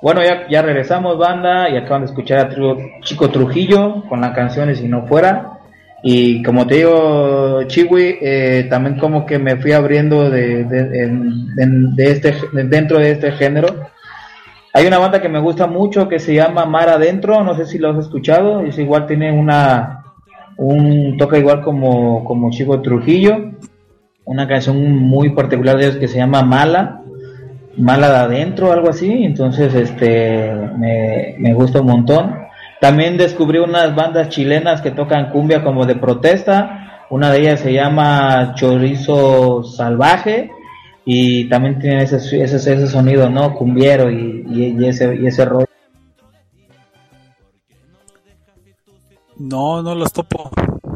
Bueno, ya regresamos, banda, y acaban de escuchar a Chico Trujillo con la canción de Si No Fuera. Y como te digo, Chiwi, también como que me fui abriendo dentro de este género. Hay una banda que me gusta mucho que se llama Mar Adentro, no sé si lo has escuchado, es igual, tiene un toque igual como Chico Trujillo, una canción muy particular de ellos que se llama Mala de Adentro, algo así. Entonces me gusta un montón. También descubrí unas bandas chilenas que tocan cumbia como de protesta, una de ellas se llama Chorizo Salvaje, y también tienen ese sonido, ¿no? Cumbiero y ese rollo. No los topo.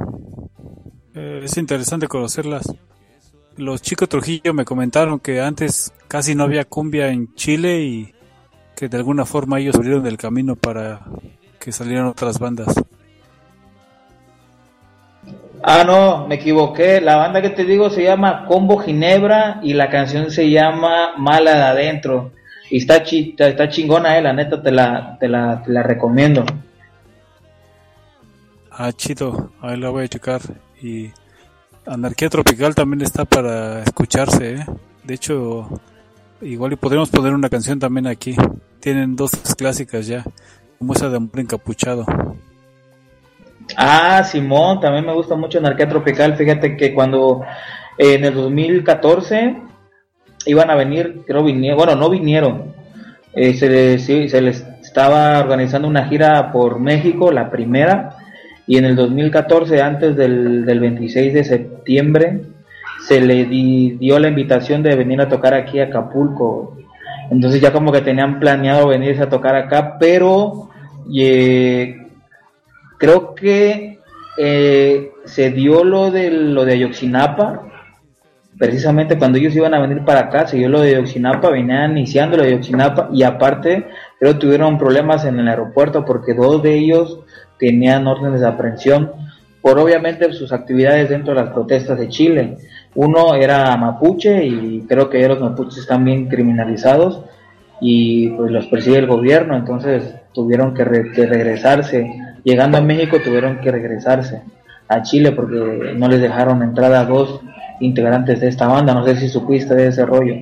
Es interesante conocerlas. Los Chicos Trujillo me comentaron que antes casi no había cumbia en Chile y que de alguna forma ellos abrieron el camino para que salieran otras bandas. Ah, no, me equivoqué. La banda que te digo se llama Combo Ginebra y la canción se llama Mala de Adentro. Y está chingona, la neta te la recomiendo. Ah, chido, ahí la voy a checar. Y Anarquía Tropical también está para escucharse, ¿eh? De hecho, igual y podríamos poner una canción también aquí. Tienen dos clásicas ya, como esa de Amor Encapuchado. Ah, Simón, también me gusta mucho Anarquía Tropical. Fíjate que cuando en el 2014 iban a venir, no vinieron. Se les estaba organizando una gira por México, la primera, y en el 2014, antes del 26 de septiembre, se le dio la invitación de venir a tocar aquí a Acapulco. Entonces ya como que tenían planeado venirse a tocar acá, pero creo que se dio lo de Ayotzinapa. Precisamente cuando ellos iban a venir para acá, se dio lo de Ayotzinapa, venían iniciando lo de Ayotzinapa, y aparte creo que tuvieron problemas en el aeropuerto porque dos de ellos tenían órdenes de aprehensión por obviamente sus actividades dentro de las protestas de Chile. Uno era mapuche y creo que los mapuches están bien criminalizados y pues los persigue el gobierno, entonces tuvieron que regresarse. Llegando a México tuvieron que regresarse a Chile porque no les dejaron entrada a dos integrantes de esta banda. No sé si supiste de ese rollo.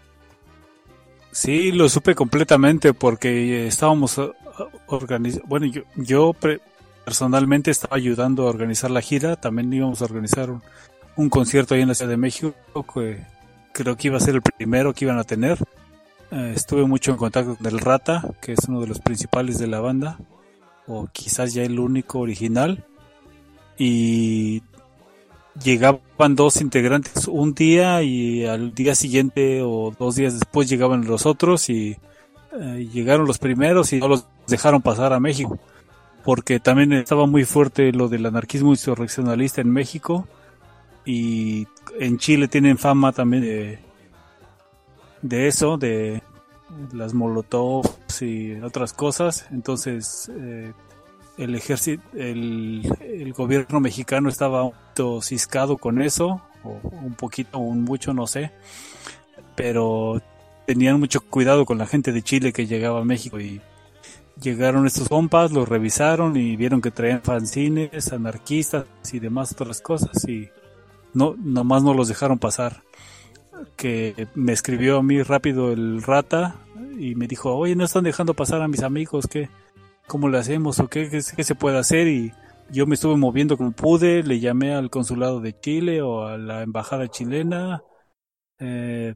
Sí, lo supe completamente porque estábamos organizando. Bueno, yo personalmente estaba ayudando a organizar la gira. También íbamos a organizar un concierto ahí en la Ciudad de México que creo que iba a ser el primero que iban a tener. Estuve mucho en contacto con el Rata, que es uno de los principales de la banda, o quizás ya el único original, y llegaban dos integrantes un día y al día siguiente o 2 días después llegaban los otros y llegaron los primeros y no los dejaron pasar a México porque también estaba muy fuerte lo del anarquismo insurreccionalista en México, y en Chile tienen fama también de eso, de las molotovs y otras cosas. Entonces el ejército, el gobierno mexicano estaba un poquito ciscado con eso, o un poquito, o un mucho, no sé, pero tenían mucho cuidado con la gente de Chile que llegaba a México, y llegaron estos compas, los revisaron y vieron que traían fanzines, anarquistas y demás otras cosas, y nomás no los dejaron pasar. Que me escribió a mí rápido el Rata y me dijo, oye, no están dejando pasar a mis amigos, ¿cómo le hacemos? ¿O qué se puede hacer? Y yo me estuve moviendo como pude, le llamé al consulado de Chile o a la embajada chilena, me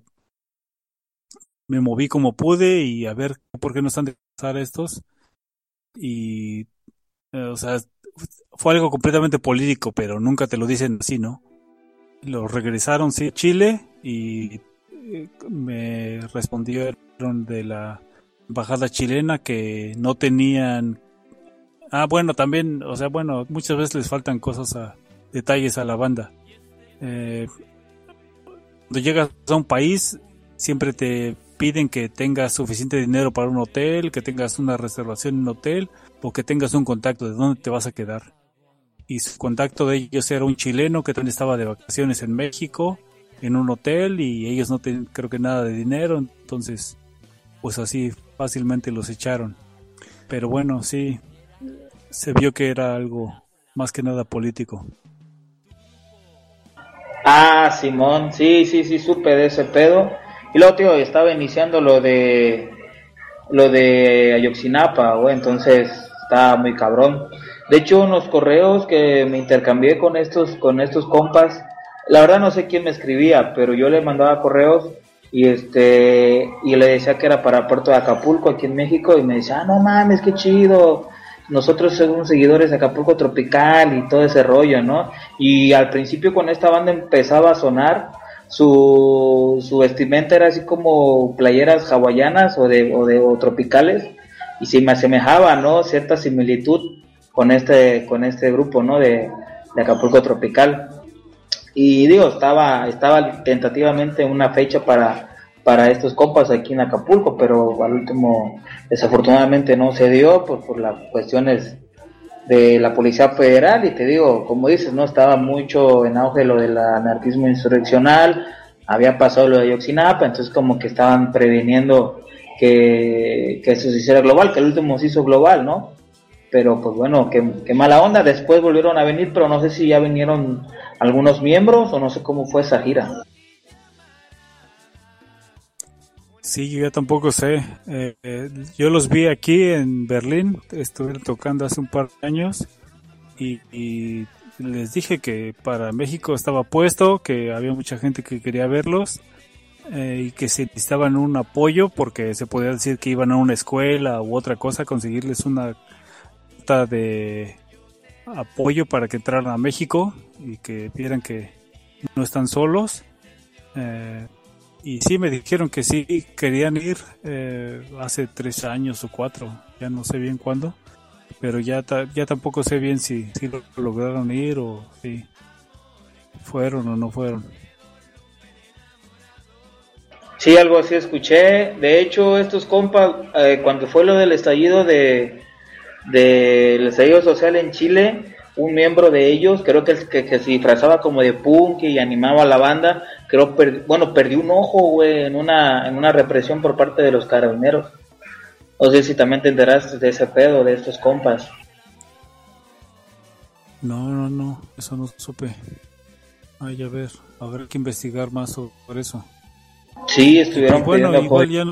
moví como pude y a ver por qué no están dejando pasar estos. Y, o sea, fue algo completamente político, pero nunca te lo dicen así, ¿no? Los regresaron, sí, a Chile, y me respondieron de la embajada chilena que no tenían. Bueno, también, o sea, bueno, muchas veces les faltan detalles a la banda. Cuando llegas a un país, siempre te piden que tengas suficiente dinero para un hotel, que tengas una reservación en un hotel, o que tengas un contacto de dónde te vas a quedar. Y su contacto de ellos era un chileno que también estaba de vacaciones en México, en un hotel, y ellos no tenían, creo que, nada de dinero. Entonces, pues así fácilmente los echaron. Pero bueno, sí, se vio que era algo más que nada político. Ah, Simón, sí, supe de ese pedo. Y luego, tío, estaba iniciando lo de Ayotzinapa, güey, entonces está muy cabrón. De hecho, unos correos que me intercambié con estos compas, la verdad no sé quién me escribía, pero yo le mandaba correos y y le decía que era para Puerto de Acapulco aquí en México y me decía, no mames, qué chido. Nosotros somos seguidores de Acapulco Tropical y todo ese rollo, ¿no? Y al principio con esta banda empezaba a sonar, su vestimenta era así como playeras hawaianas o tropicales, y se me asemejaba, ¿no? Cierta similitud con este grupo, ¿no? De Acapulco Tropical. Y digo, estaba tentativamente una fecha para estos compas aquí en Acapulco, pero al último desafortunadamente no se dio por las cuestiones de la Policía Federal. Y te digo, como dices, no estaba mucho en auge lo del anarquismo insurreccional, había pasado lo de Ayotzinapa, entonces como que estaban previniendo que eso se hiciera global, que el último se hizo global, ¿no? Pero pues bueno, qué mala onda. Después volvieron a venir, pero no sé si ya vinieron algunos miembros o no sé cómo fue esa gira. Sí, yo tampoco sé. Yo los vi aquí en Berlín, estuvieron tocando hace un par de años y les dije que para México estaba puesto, que había mucha gente que quería verlos y que se necesitaban un apoyo porque se podía decir que iban a una escuela u otra cosa, conseguirles una carta de apoyo para que entraran a México y que vieran que no están solos. Y sí, me dijeron que sí querían ir hace 3 años o 4, ya no sé bien cuándo, pero ya tampoco sé bien si lo lograron ir o si fueron o no fueron. Sí, algo así escuché. De hecho, estos compas, cuando fue lo del estallido del estallido social en Chile, un miembro de ellos, creo que se disfrazaba como de punk y animaba a la banda, perdió un ojo, güey, en una represión por parte de los carabineros. No sé si también te enteraste de ese pedo, de estos compas. No, eso no supe. Ay, habrá que investigar más sobre eso. Sí, estuvieron pues bueno, pidiendo igual ya...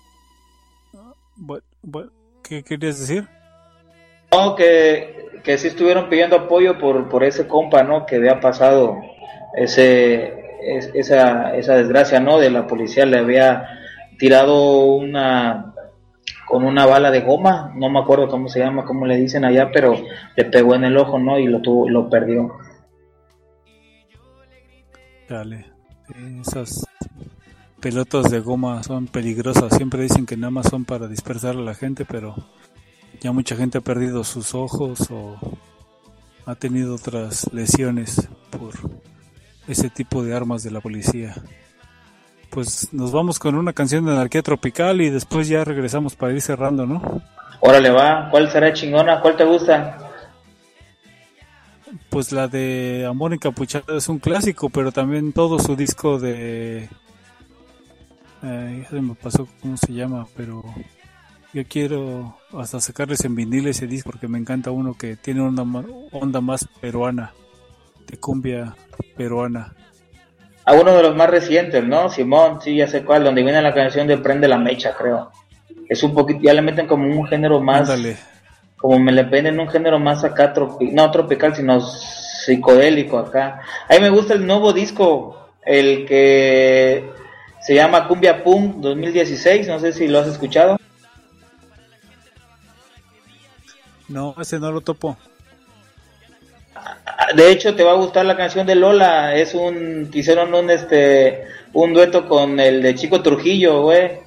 Bueno, ¿qué querías decir? No, que sí estuvieron pidiendo apoyo por ese compa, ¿no? Que había pasado esa desgracia, ¿no? De la policía le había tirado con una bala de goma, no me acuerdo cómo se llama, cómo le dicen allá, pero le pegó en el ojo, ¿no? Y lo perdió. Dale, esas pelotas de goma son peligrosas, siempre dicen que nada más son para dispersar a la gente, pero ya mucha gente ha perdido sus ojos o ha tenido otras lesiones por ese tipo de armas de la policía. Pues nos vamos con una canción de Anarquía Tropical y después ya regresamos para ir cerrando, ¿no? Órale, va. ¿Cuál será chingona? ¿Cuál te gusta? Pues la de Amor Encapuchado es un clásico, pero también todo su disco de... ya se me pasó cómo se llama, pero yo quiero hasta sacarles en vinil ese disco porque me encanta uno que tiene una onda más peruana, de cumbia peruana. A uno de los más recientes, ¿no? Simón, sí, ya sé cuál, donde viene la canción de Prende la Mecha, creo. Es un poquito, ya le meten como un género más... Ándale. Como me le venden un género más acá, no tropical, sino psicodélico acá. A mí me gusta el nuevo disco, el que se llama Cumbia Punk 2016, no sé si lo has escuchado. No, ese no lo topo. De hecho, te va a gustar la canción de Lola, hicieron un dueto con el de Chico Trujillo, güey.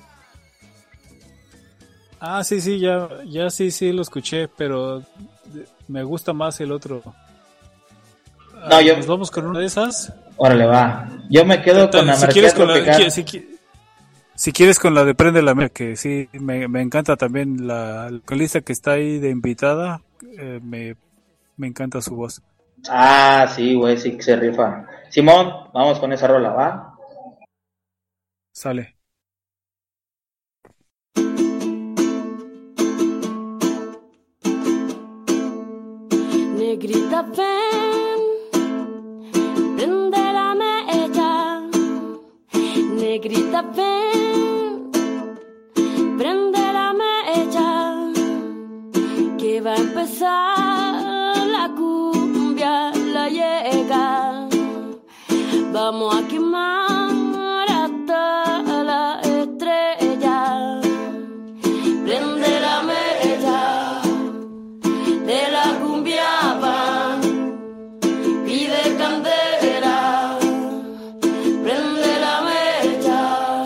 Ah, sí, ya sí lo escuché, pero me gusta más el otro. No, ¿Nos vamos con una de esas? Órale, va. Yo me quedo con Anarquía Tropical. Si quieres con la de Prende la Mecha, que sí, me encanta también la vocalista que está ahí de invitada, me encanta su voz. Ah, sí, güey, sí que se rifa. Simón, vamos con esa rola, ¿va? Sale. Negrita, ven, prende la mecha. Negrita, ven, prende la mecha, que va a empezar la cumbia, la llega. Vamos a quemar hasta la estrella. Prende la mecha de la cumbia, pan, pide candela, prende la mecha.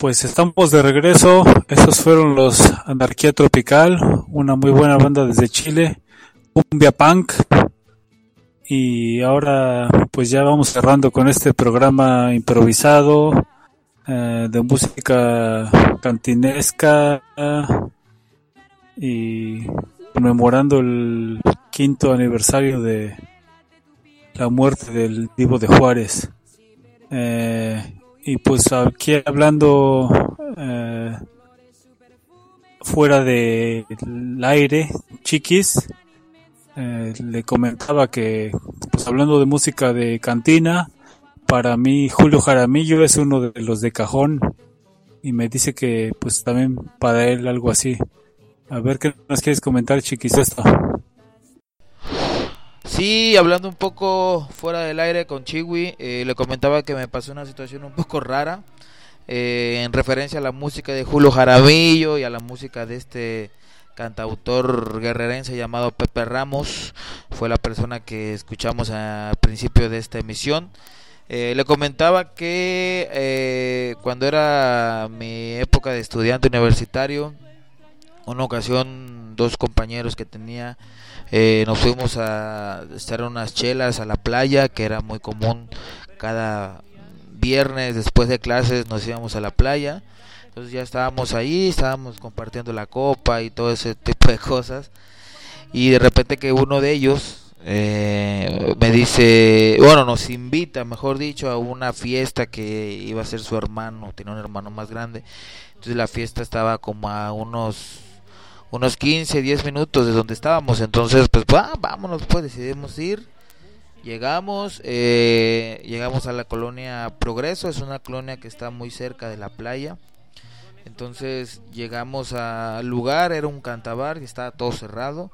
Pues estamos de regreso. Estos fueron los Anarquía Tropical, una muy buena banda desde Chile, cumbia punk. Y ahora pues ya vamos cerrando con este programa improvisado de música cantinesca y conmemorando el 5º aniversario de la muerte del Divo de Juárez. Y pues aquí hablando fuera del aire, Chiquis, le comentaba que, pues hablando de música de cantina, para mí Julio Jaramillo es uno de los de cajón, y me dice que pues también para él algo así. A ver qué nos quieres comentar, Chiquis, esto. Sí, hablando un poco fuera del aire con Chiwi, le comentaba que me pasó una situación un poco rara en referencia a la música de Julio Jaramillo y a la música de este cantautor guerrerense llamado Pepe Ramos. Fue la persona que escuchamos al principio de esta emisión. Le comentaba que cuando era mi época de estudiante universitario, una ocasión 2 compañeros que tenía nos fuimos a estar unas chelas a la playa, que era muy común. Cada viernes después de clases nos íbamos a la playa. Entonces ya estábamos ahí, estábamos compartiendo la copa y todo ese tipo de cosas. Y de repente que uno de ellos me dice, bueno, nos invita, mejor dicho, a una fiesta que iba a ser su hermano, tenía un hermano más grande. Entonces la fiesta estaba como a unos 15, 10 minutos de donde estábamos. Entonces pues vámonos, pues decidimos ir. Llegamos a la colonia Progreso, es una colonia que está muy cerca de la playa. Entonces llegamos al lugar, era un cantabar y estaba todo cerrado,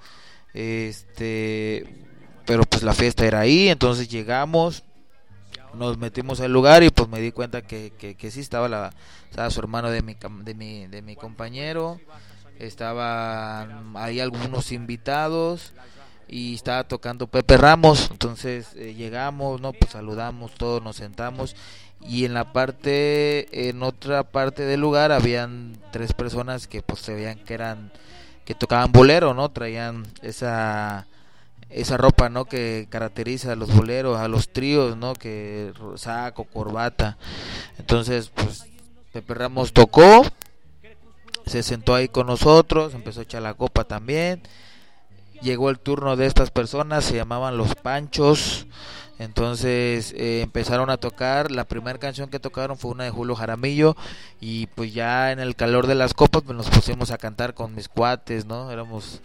pero pues la fiesta era ahí. Entonces llegamos, nos metimos al lugar y pues me di cuenta que sí estaba su hermano de mi compañero. Estaban ahí algunos invitados y estaba tocando Pepe Ramos. Entonces llegamos, no, pues saludamos todos, nos sentamos, y en otra parte del lugar habían 3 personas que pues se veían que tocaban bolero, ¿no? Traían esa ropa, ¿no?, que caracteriza a los boleros, a los tríos, ¿no?, que saco, corbata. Entonces pues Pepe Ramos tocó, se sentó ahí con nosotros, empezó a echar la copa también. Llegó el turno de estas personas, se llamaban Los Panchos. Entonces empezaron a tocar. La primera canción que tocaron fue una de Julio Jaramillo, y pues ya en el calor de las copas pues nos pusimos a cantar con mis cuates, ¿no? Éramos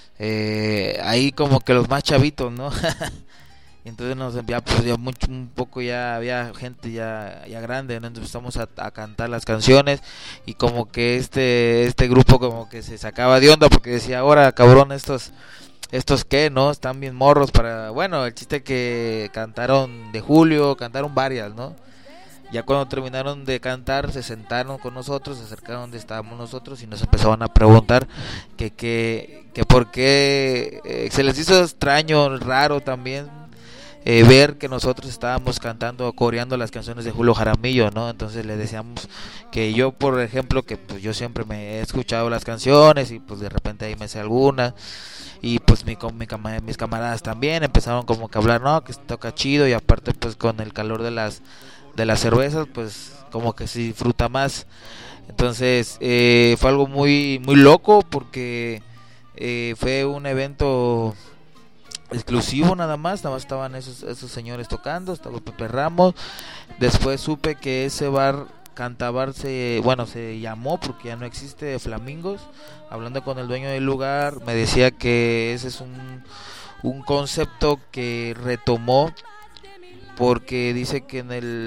ahí como que los más chavitos, ¿no? Y entonces pues ya un poco ya había gente ya grande, ¿no? Entonces empezamos a cantar las canciones, y como que este grupo como que se sacaba de onda porque decía, ahora cabrón, estos qué, ¿no? Están bien morros para... Bueno, el chiste que cantaron de Julio, cantaron varias, ¿no? Ya cuando terminaron de cantar se sentaron con nosotros, se acercaron donde estábamos nosotros y nos empezaban a preguntar que por qué se les hizo extraño, raro también ver que nosotros estábamos cantando, coreando las canciones de Julio Jaramillo, ¿no? Entonces le decíamos que yo, por ejemplo, que pues yo siempre me he escuchado las canciones y pues de repente ahí me sé algunas, y pues mis camaradas también empezaron como que a hablar, no, que toca chido, y aparte pues con el calor de las cervezas pues como que se disfruta más. Entonces fue algo muy muy loco porque fue un evento exclusivo, nada más estaban esos señores tocando, estaba Pepe Ramos. Después supe que ese bar Cantabar se llamó, porque ya no existe, Flamingos. Hablando con el dueño del lugar, me decía que ese es un concepto que retomó, porque dice que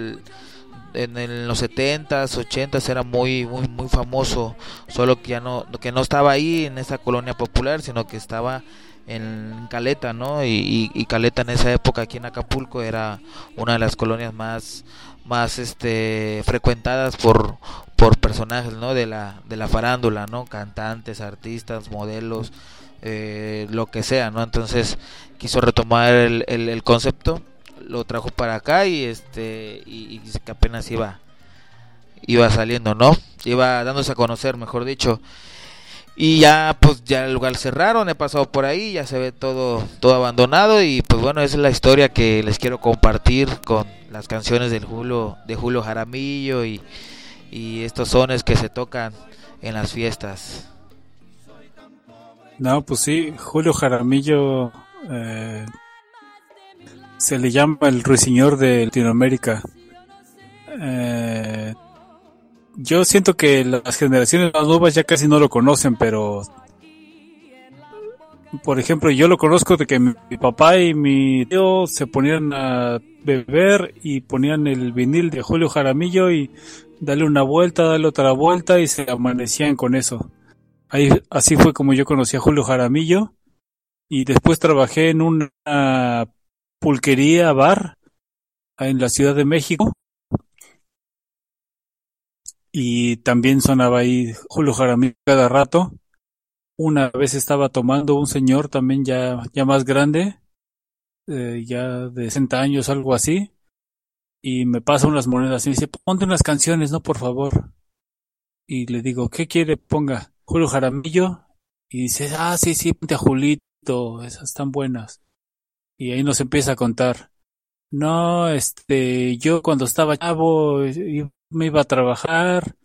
en los 70s, 80s era muy muy muy famoso, solo que no estaba ahí en esa colonia popular, sino que estaba en Caleta, ¿no? Y Caleta en esa época aquí en Acapulco era una de las colonias más frecuentadas por personajes, ¿no? de la farándula, ¿no? Cantantes, artistas, modelos, lo que sea, ¿no? Entonces quiso retomar el concepto, lo trajo para acá, y dice que apenas iba iba saliendo, ¿no? Iba dándose a conocer, mejor dicho. Y ya pues ya el lugar cerraron, he pasado por ahí, ya se ve todo abandonado. Y pues bueno, esa es la historia que les quiero compartir con las canciones de Julio Jaramillo y estos sones que se tocan en las fiestas. No, pues sí, Julio Jaramillo se le llama el ruiseñor de Latinoamérica. Yo siento que las generaciones más nuevas ya casi no lo conocen, pero por ejemplo yo lo conozco de que mi papá y mi tío se ponían a beber y ponían el vinil de Julio Jaramillo y dale una vuelta, dale otra vuelta y se amanecían con eso. Así fue como yo conocí a Julio Jaramillo y después trabajé en una pulquería bar en la Ciudad de México. Y también sonaba ahí Julio Jaramillo cada rato. Una vez estaba tomando un señor también ya más grande, ya de 60 años, algo así, y me pasa unas monedas y me dice, ponte unas canciones, ¿no? Por favor. Y le digo, ¿qué quiere? Ponga Julio Jaramillo. Y dice, sí, ponte a Julito, esas están buenas. Y ahí nos empieza a contar. No, yo cuando estaba chavo me iba a trabajar,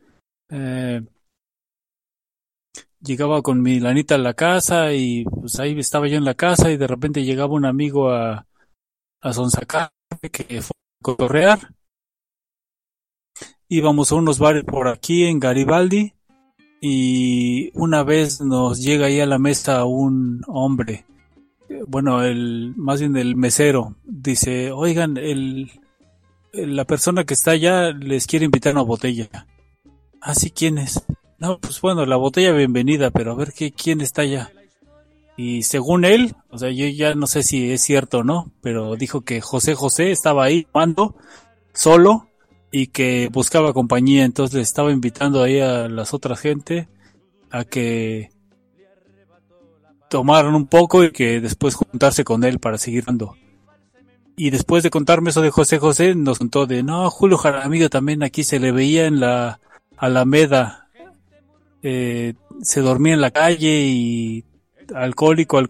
llegaba con mi lanita a la casa y pues ahí estaba yo en la casa y de repente llegaba un amigo a sonsacarme que fue a cotorrear. Íbamos a unos bares por aquí en Garibaldi y una vez nos llega ahí a la mesa un hombre, bueno, más bien el mesero, dice, oigan, la persona que está allá les quiere invitar a una botella. Ah, sí, ¿quién es? No, pues bueno, la botella bienvenida, pero a ver quién está allá. Y según él, o sea, yo ya no sé si es cierto o no, pero dijo que José estaba ahí tomando solo y que buscaba compañía, entonces le estaba invitando ahí a las otras gente a que tomaran un poco y que después juntarse con él para seguir dando. Y después de contarme eso de José, nos contó de, no, Julio Jaramillo también aquí se le veía en la Alameda, se dormía en la calle y alcohólico,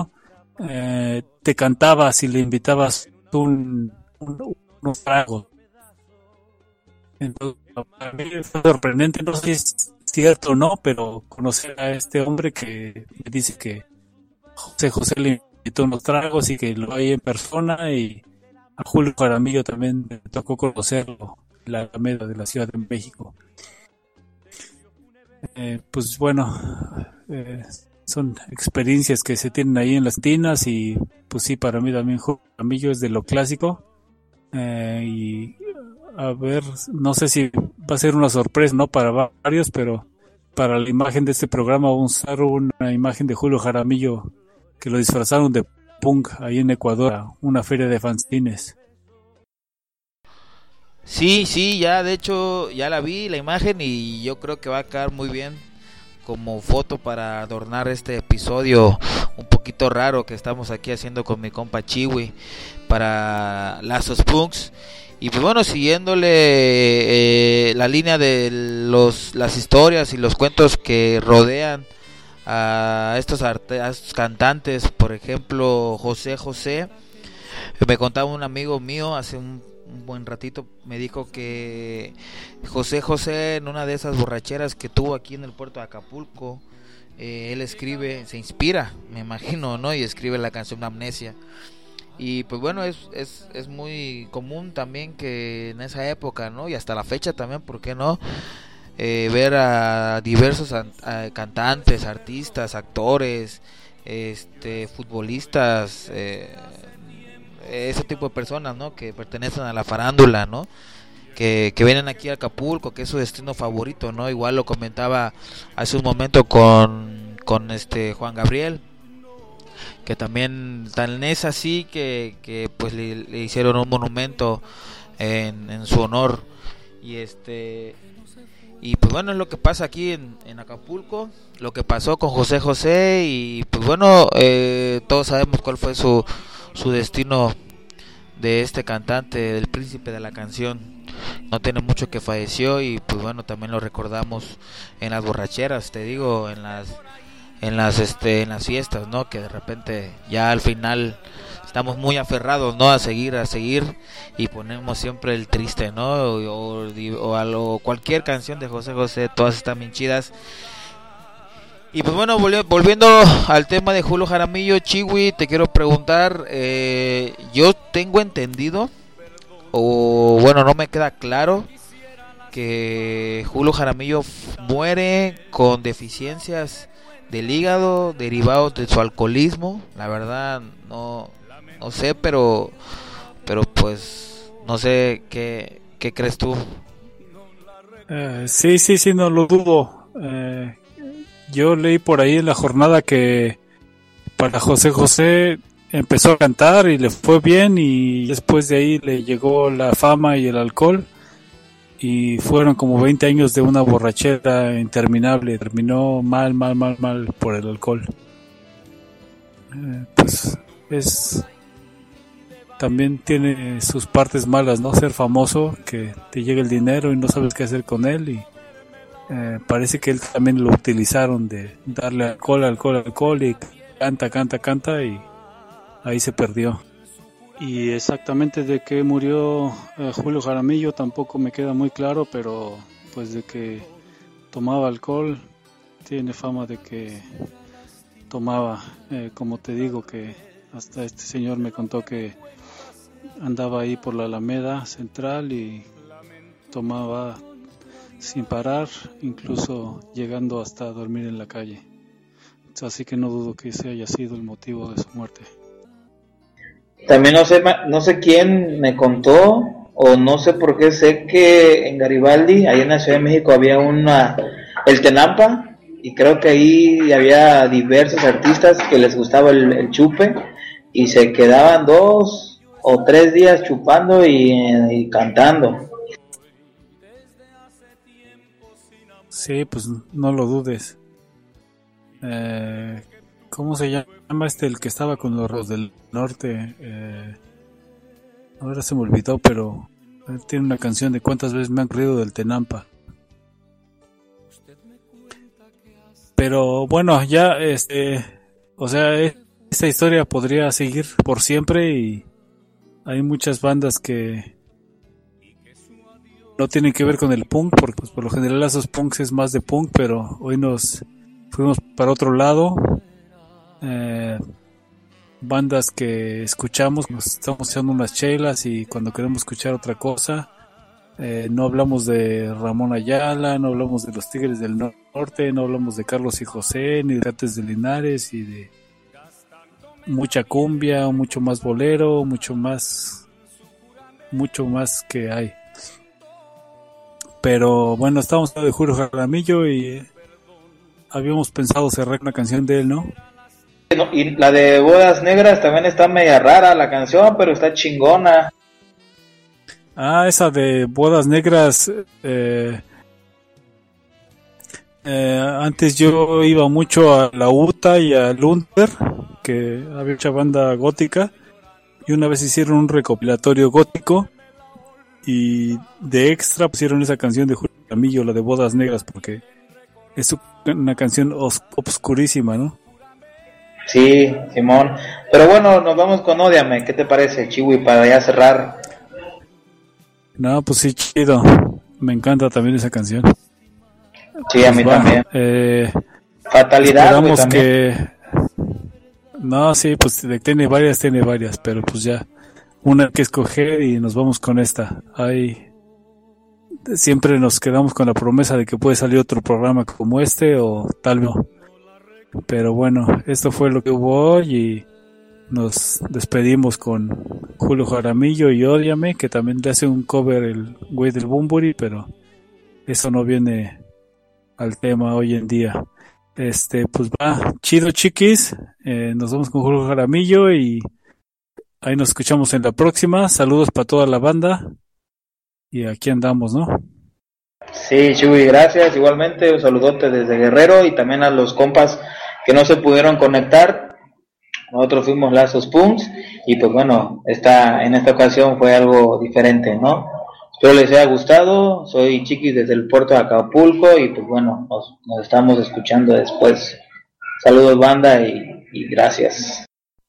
te cantaba si le invitabas unos tragos. Entonces, para mí fue sorprendente, no sé si es cierto o no, pero conocer a este hombre que me dice que José le invitó unos tragos y que lo hay en persona, y a Julio Jaramillo también me tocó conocerlo en la Alameda de la Ciudad de México. Pues bueno, son experiencias que se tienen ahí en las tinas y pues sí, para mí también Julio Jaramillo es de lo clásico. Y a ver, no sé si va a ser una sorpresa, ¿no? Para varios, pero para la imagen de este programa vamos a usar una imagen de Julio Jaramillo que lo disfrazaron de punk ahí en Ecuador, una feria de fanzines. Sí, ya de hecho ya la vi la imagen y yo creo que va a quedar muy bien como foto para adornar este episodio un poquito raro que estamos aquí haciendo con mi compa Chiwi para Lazos Punks. Y pues bueno, siguiéndole la línea de las historias y los cuentos que rodean a estos cantantes, por ejemplo José, me contaba un amigo mío hace un buen ratito, me dijo que José en una de esas borracheras que tuvo aquí en el puerto de Acapulco, él escribe, se inspira, me imagino, ¿no? Y escribe la canción Amnesia. Y pues bueno, es muy común también que en esa época, ¿no? Y hasta la fecha también, ¿por qué no? Ver a diversos cantantes, artistas, actores, futbolistas, ese tipo de personas, ¿no? Que pertenecen a la farándula, ¿no? Que vienen aquí a Acapulco, que es su destino favorito, ¿no? Igual lo comentaba hace un momento con Juan Gabriel, que también tan es así que pues le hicieron un monumento en su honor. Y pues bueno, es lo que pasa aquí en Acapulco, lo que pasó con José, y pues bueno, todos sabemos cuál fue su destino de este cantante, del príncipe de la canción, no tiene mucho que falleció, y pues bueno, también lo recordamos en las borracheras, te digo, en las fiestas, ¿no? Que de repente ya al final estamos muy aferrados, ¿no? A seguir, y ponemos siempre el triste, ¿no? O cualquier canción de José José, todas están bien chidas. Y pues bueno, volviendo al tema de Julio Jaramillo, Chiwi, te quiero preguntar, yo tengo entendido, o bueno, no me queda claro, que Julio Jaramillo muere con deficiencias del hígado derivados de su alcoholismo. La verdad no sé, pero pues no sé qué crees tú. Sí, no lo dudo. Yo leí por ahí en la jornada que para José José empezó a cantar y le fue bien, y después de ahí le llegó la fama y el alcohol, y fueron como 20 años de una borrachera interminable. Terminó mal por el alcohol. Pues también tiene sus partes malas, ¿no? Ser famoso, que te llega el dinero y no sabes qué hacer con él, y parece que él también lo utilizaron de darle alcohol, y canta, y ahí se perdió. Y exactamente de qué murió Julio Jaramillo tampoco me queda muy claro, pero pues de que tomaba alcohol, tiene fama de que tomaba, como te digo, que hasta este señor me contó que andaba ahí por la Alameda Central y tomaba sin parar, incluso llegando hasta dormir en la calle. Así que no dudo que ese haya sido el motivo de su muerte. También no sé quién me contó, o no sé por qué, sé que en Garibaldi, ahí en la Ciudad de México, había el Tenampa, y creo que ahí había diversos artistas que les gustaba el chupe, y se quedaban 2 o 3 días chupando y cantando. Sí, pues no lo dudes. ¿Cómo se llama el que estaba con los del norte? Ahora se me olvidó, pero él tiene una canción de cuántas veces me han corrido del Tenampa. Pero bueno, ya o sea, esta historia podría seguir por siempre, y hay muchas bandas que no tienen que ver con el punk, porque pues, por lo general esos punks es más de punk, pero hoy nos fuimos para otro lado. Bandas que escuchamos, nos estamos echando unas chelas, y cuando queremos escuchar otra cosa, no hablamos de Ramón Ayala, no hablamos de los Tigres del Norte, no hablamos de Carlos y José, ni de Cates de Linares, y de mucha cumbia, mucho más bolero, mucho más que hay. Pero bueno, estábamos hablando de Julio Jaramillo, y habíamos pensado cerrar una canción de él, ¿no? Y la de Bodas Negras también está media rara la canción, pero está chingona. Esa de Bodas Negras, antes yo iba mucho a la UTA y a Lunter, que había mucha banda gótica, y una vez hicieron un recopilatorio gótico, y de extra pusieron esa canción de Julio Jaramillo, la de Bodas Negras, porque es una canción obscurísima, ¿no? Sí, Simón. Pero bueno, nos vamos con Ódiame. ¿Qué te parece, Chiwi, para ya cerrar? No, pues sí, chido. Me encanta también esa canción. Sí, a mí también. Fatalidad, güey, también. Que... No, sí, pues tiene varias, pero pues ya una que escoger y nos vamos con esta. Siempre nos quedamos con la promesa de que puede salir otro programa como este, o tal no. Pero bueno, esto fue lo que hubo hoy, y nos despedimos con Julio Jaramillo y Ódiame, que también le hace un cover el güey del Bunbury, pero eso no viene al tema hoy en día. Pues va, chido, chiquis, nos vemos con Julio Jaramillo, y ahí nos escuchamos en la próxima. Saludos para toda la banda, y aquí andamos, ¿no? Sí, Chuy, gracias. Igualmente, un saludote desde Guerrero, y también a los compas que no se pudieron conectar. Nosotros fuimos Lazos Punks, y pues bueno, en esta ocasión fue algo diferente, ¿no? Espero les haya gustado. Soy Chiquis desde el puerto de Acapulco y pues bueno, nos estamos escuchando después. Saludos banda y gracias.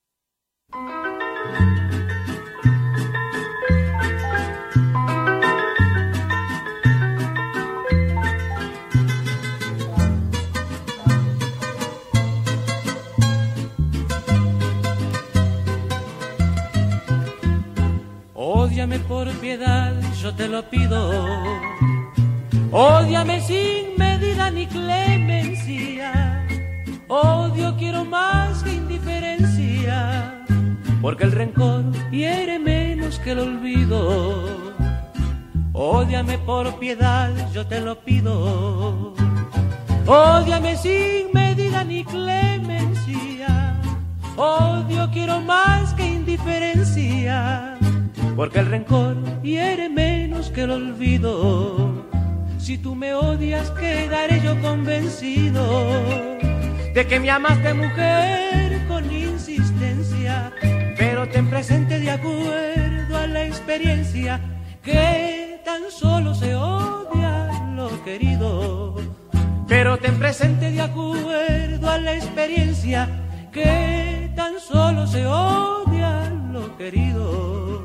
Ódiame por piedad, yo te lo pido. Ódiame sin medida ni clemencia. Odio quiero más que indiferencia, porque el rencor hiere menos que el olvido. Ódiame por piedad, yo te lo pido. Ódiame sin medida ni clemencia. Odio quiero más que indiferencia, porque el rencor hiere menos que el olvido. Si tú me odias, quedaré yo convencido de que me amaste, mujer, con insistencia. Pero ten presente, de acuerdo a la experiencia, que tan solo se odia lo querido. Pero ten presente, de acuerdo a la experiencia, que tan solo se odia lo querido.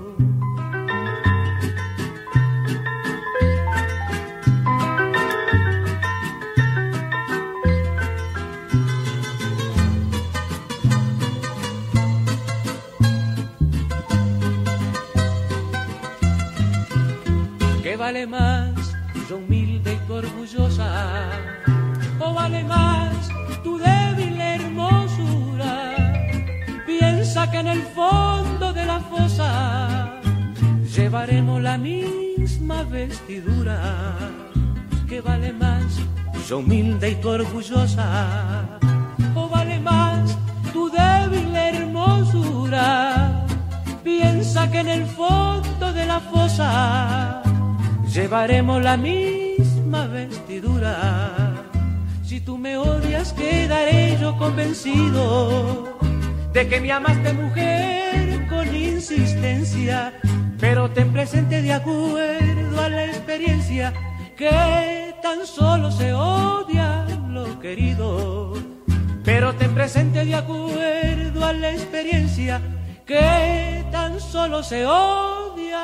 ¿Qué vale más, yo humilde y tu orgullosa? ¿O vale más tu débil hermosura? Piensa que en el fondo de la fosa llevaremos la misma vestidura. ¿Qué vale más, yo humilde y tu orgullosa? ¿O vale más tu débil hermosura? Piensa que en el fondo de la fosa llevaremos la misma vestidura. Si tú me odias, quedaré yo convencido de que me amaste, mujer, con insistencia. Pero ten presente, de acuerdo a la experiencia, que tan solo se odia lo querido. Pero ten presente, de acuerdo a la experiencia, que tan solo se odia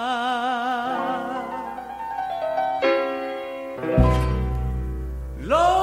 lo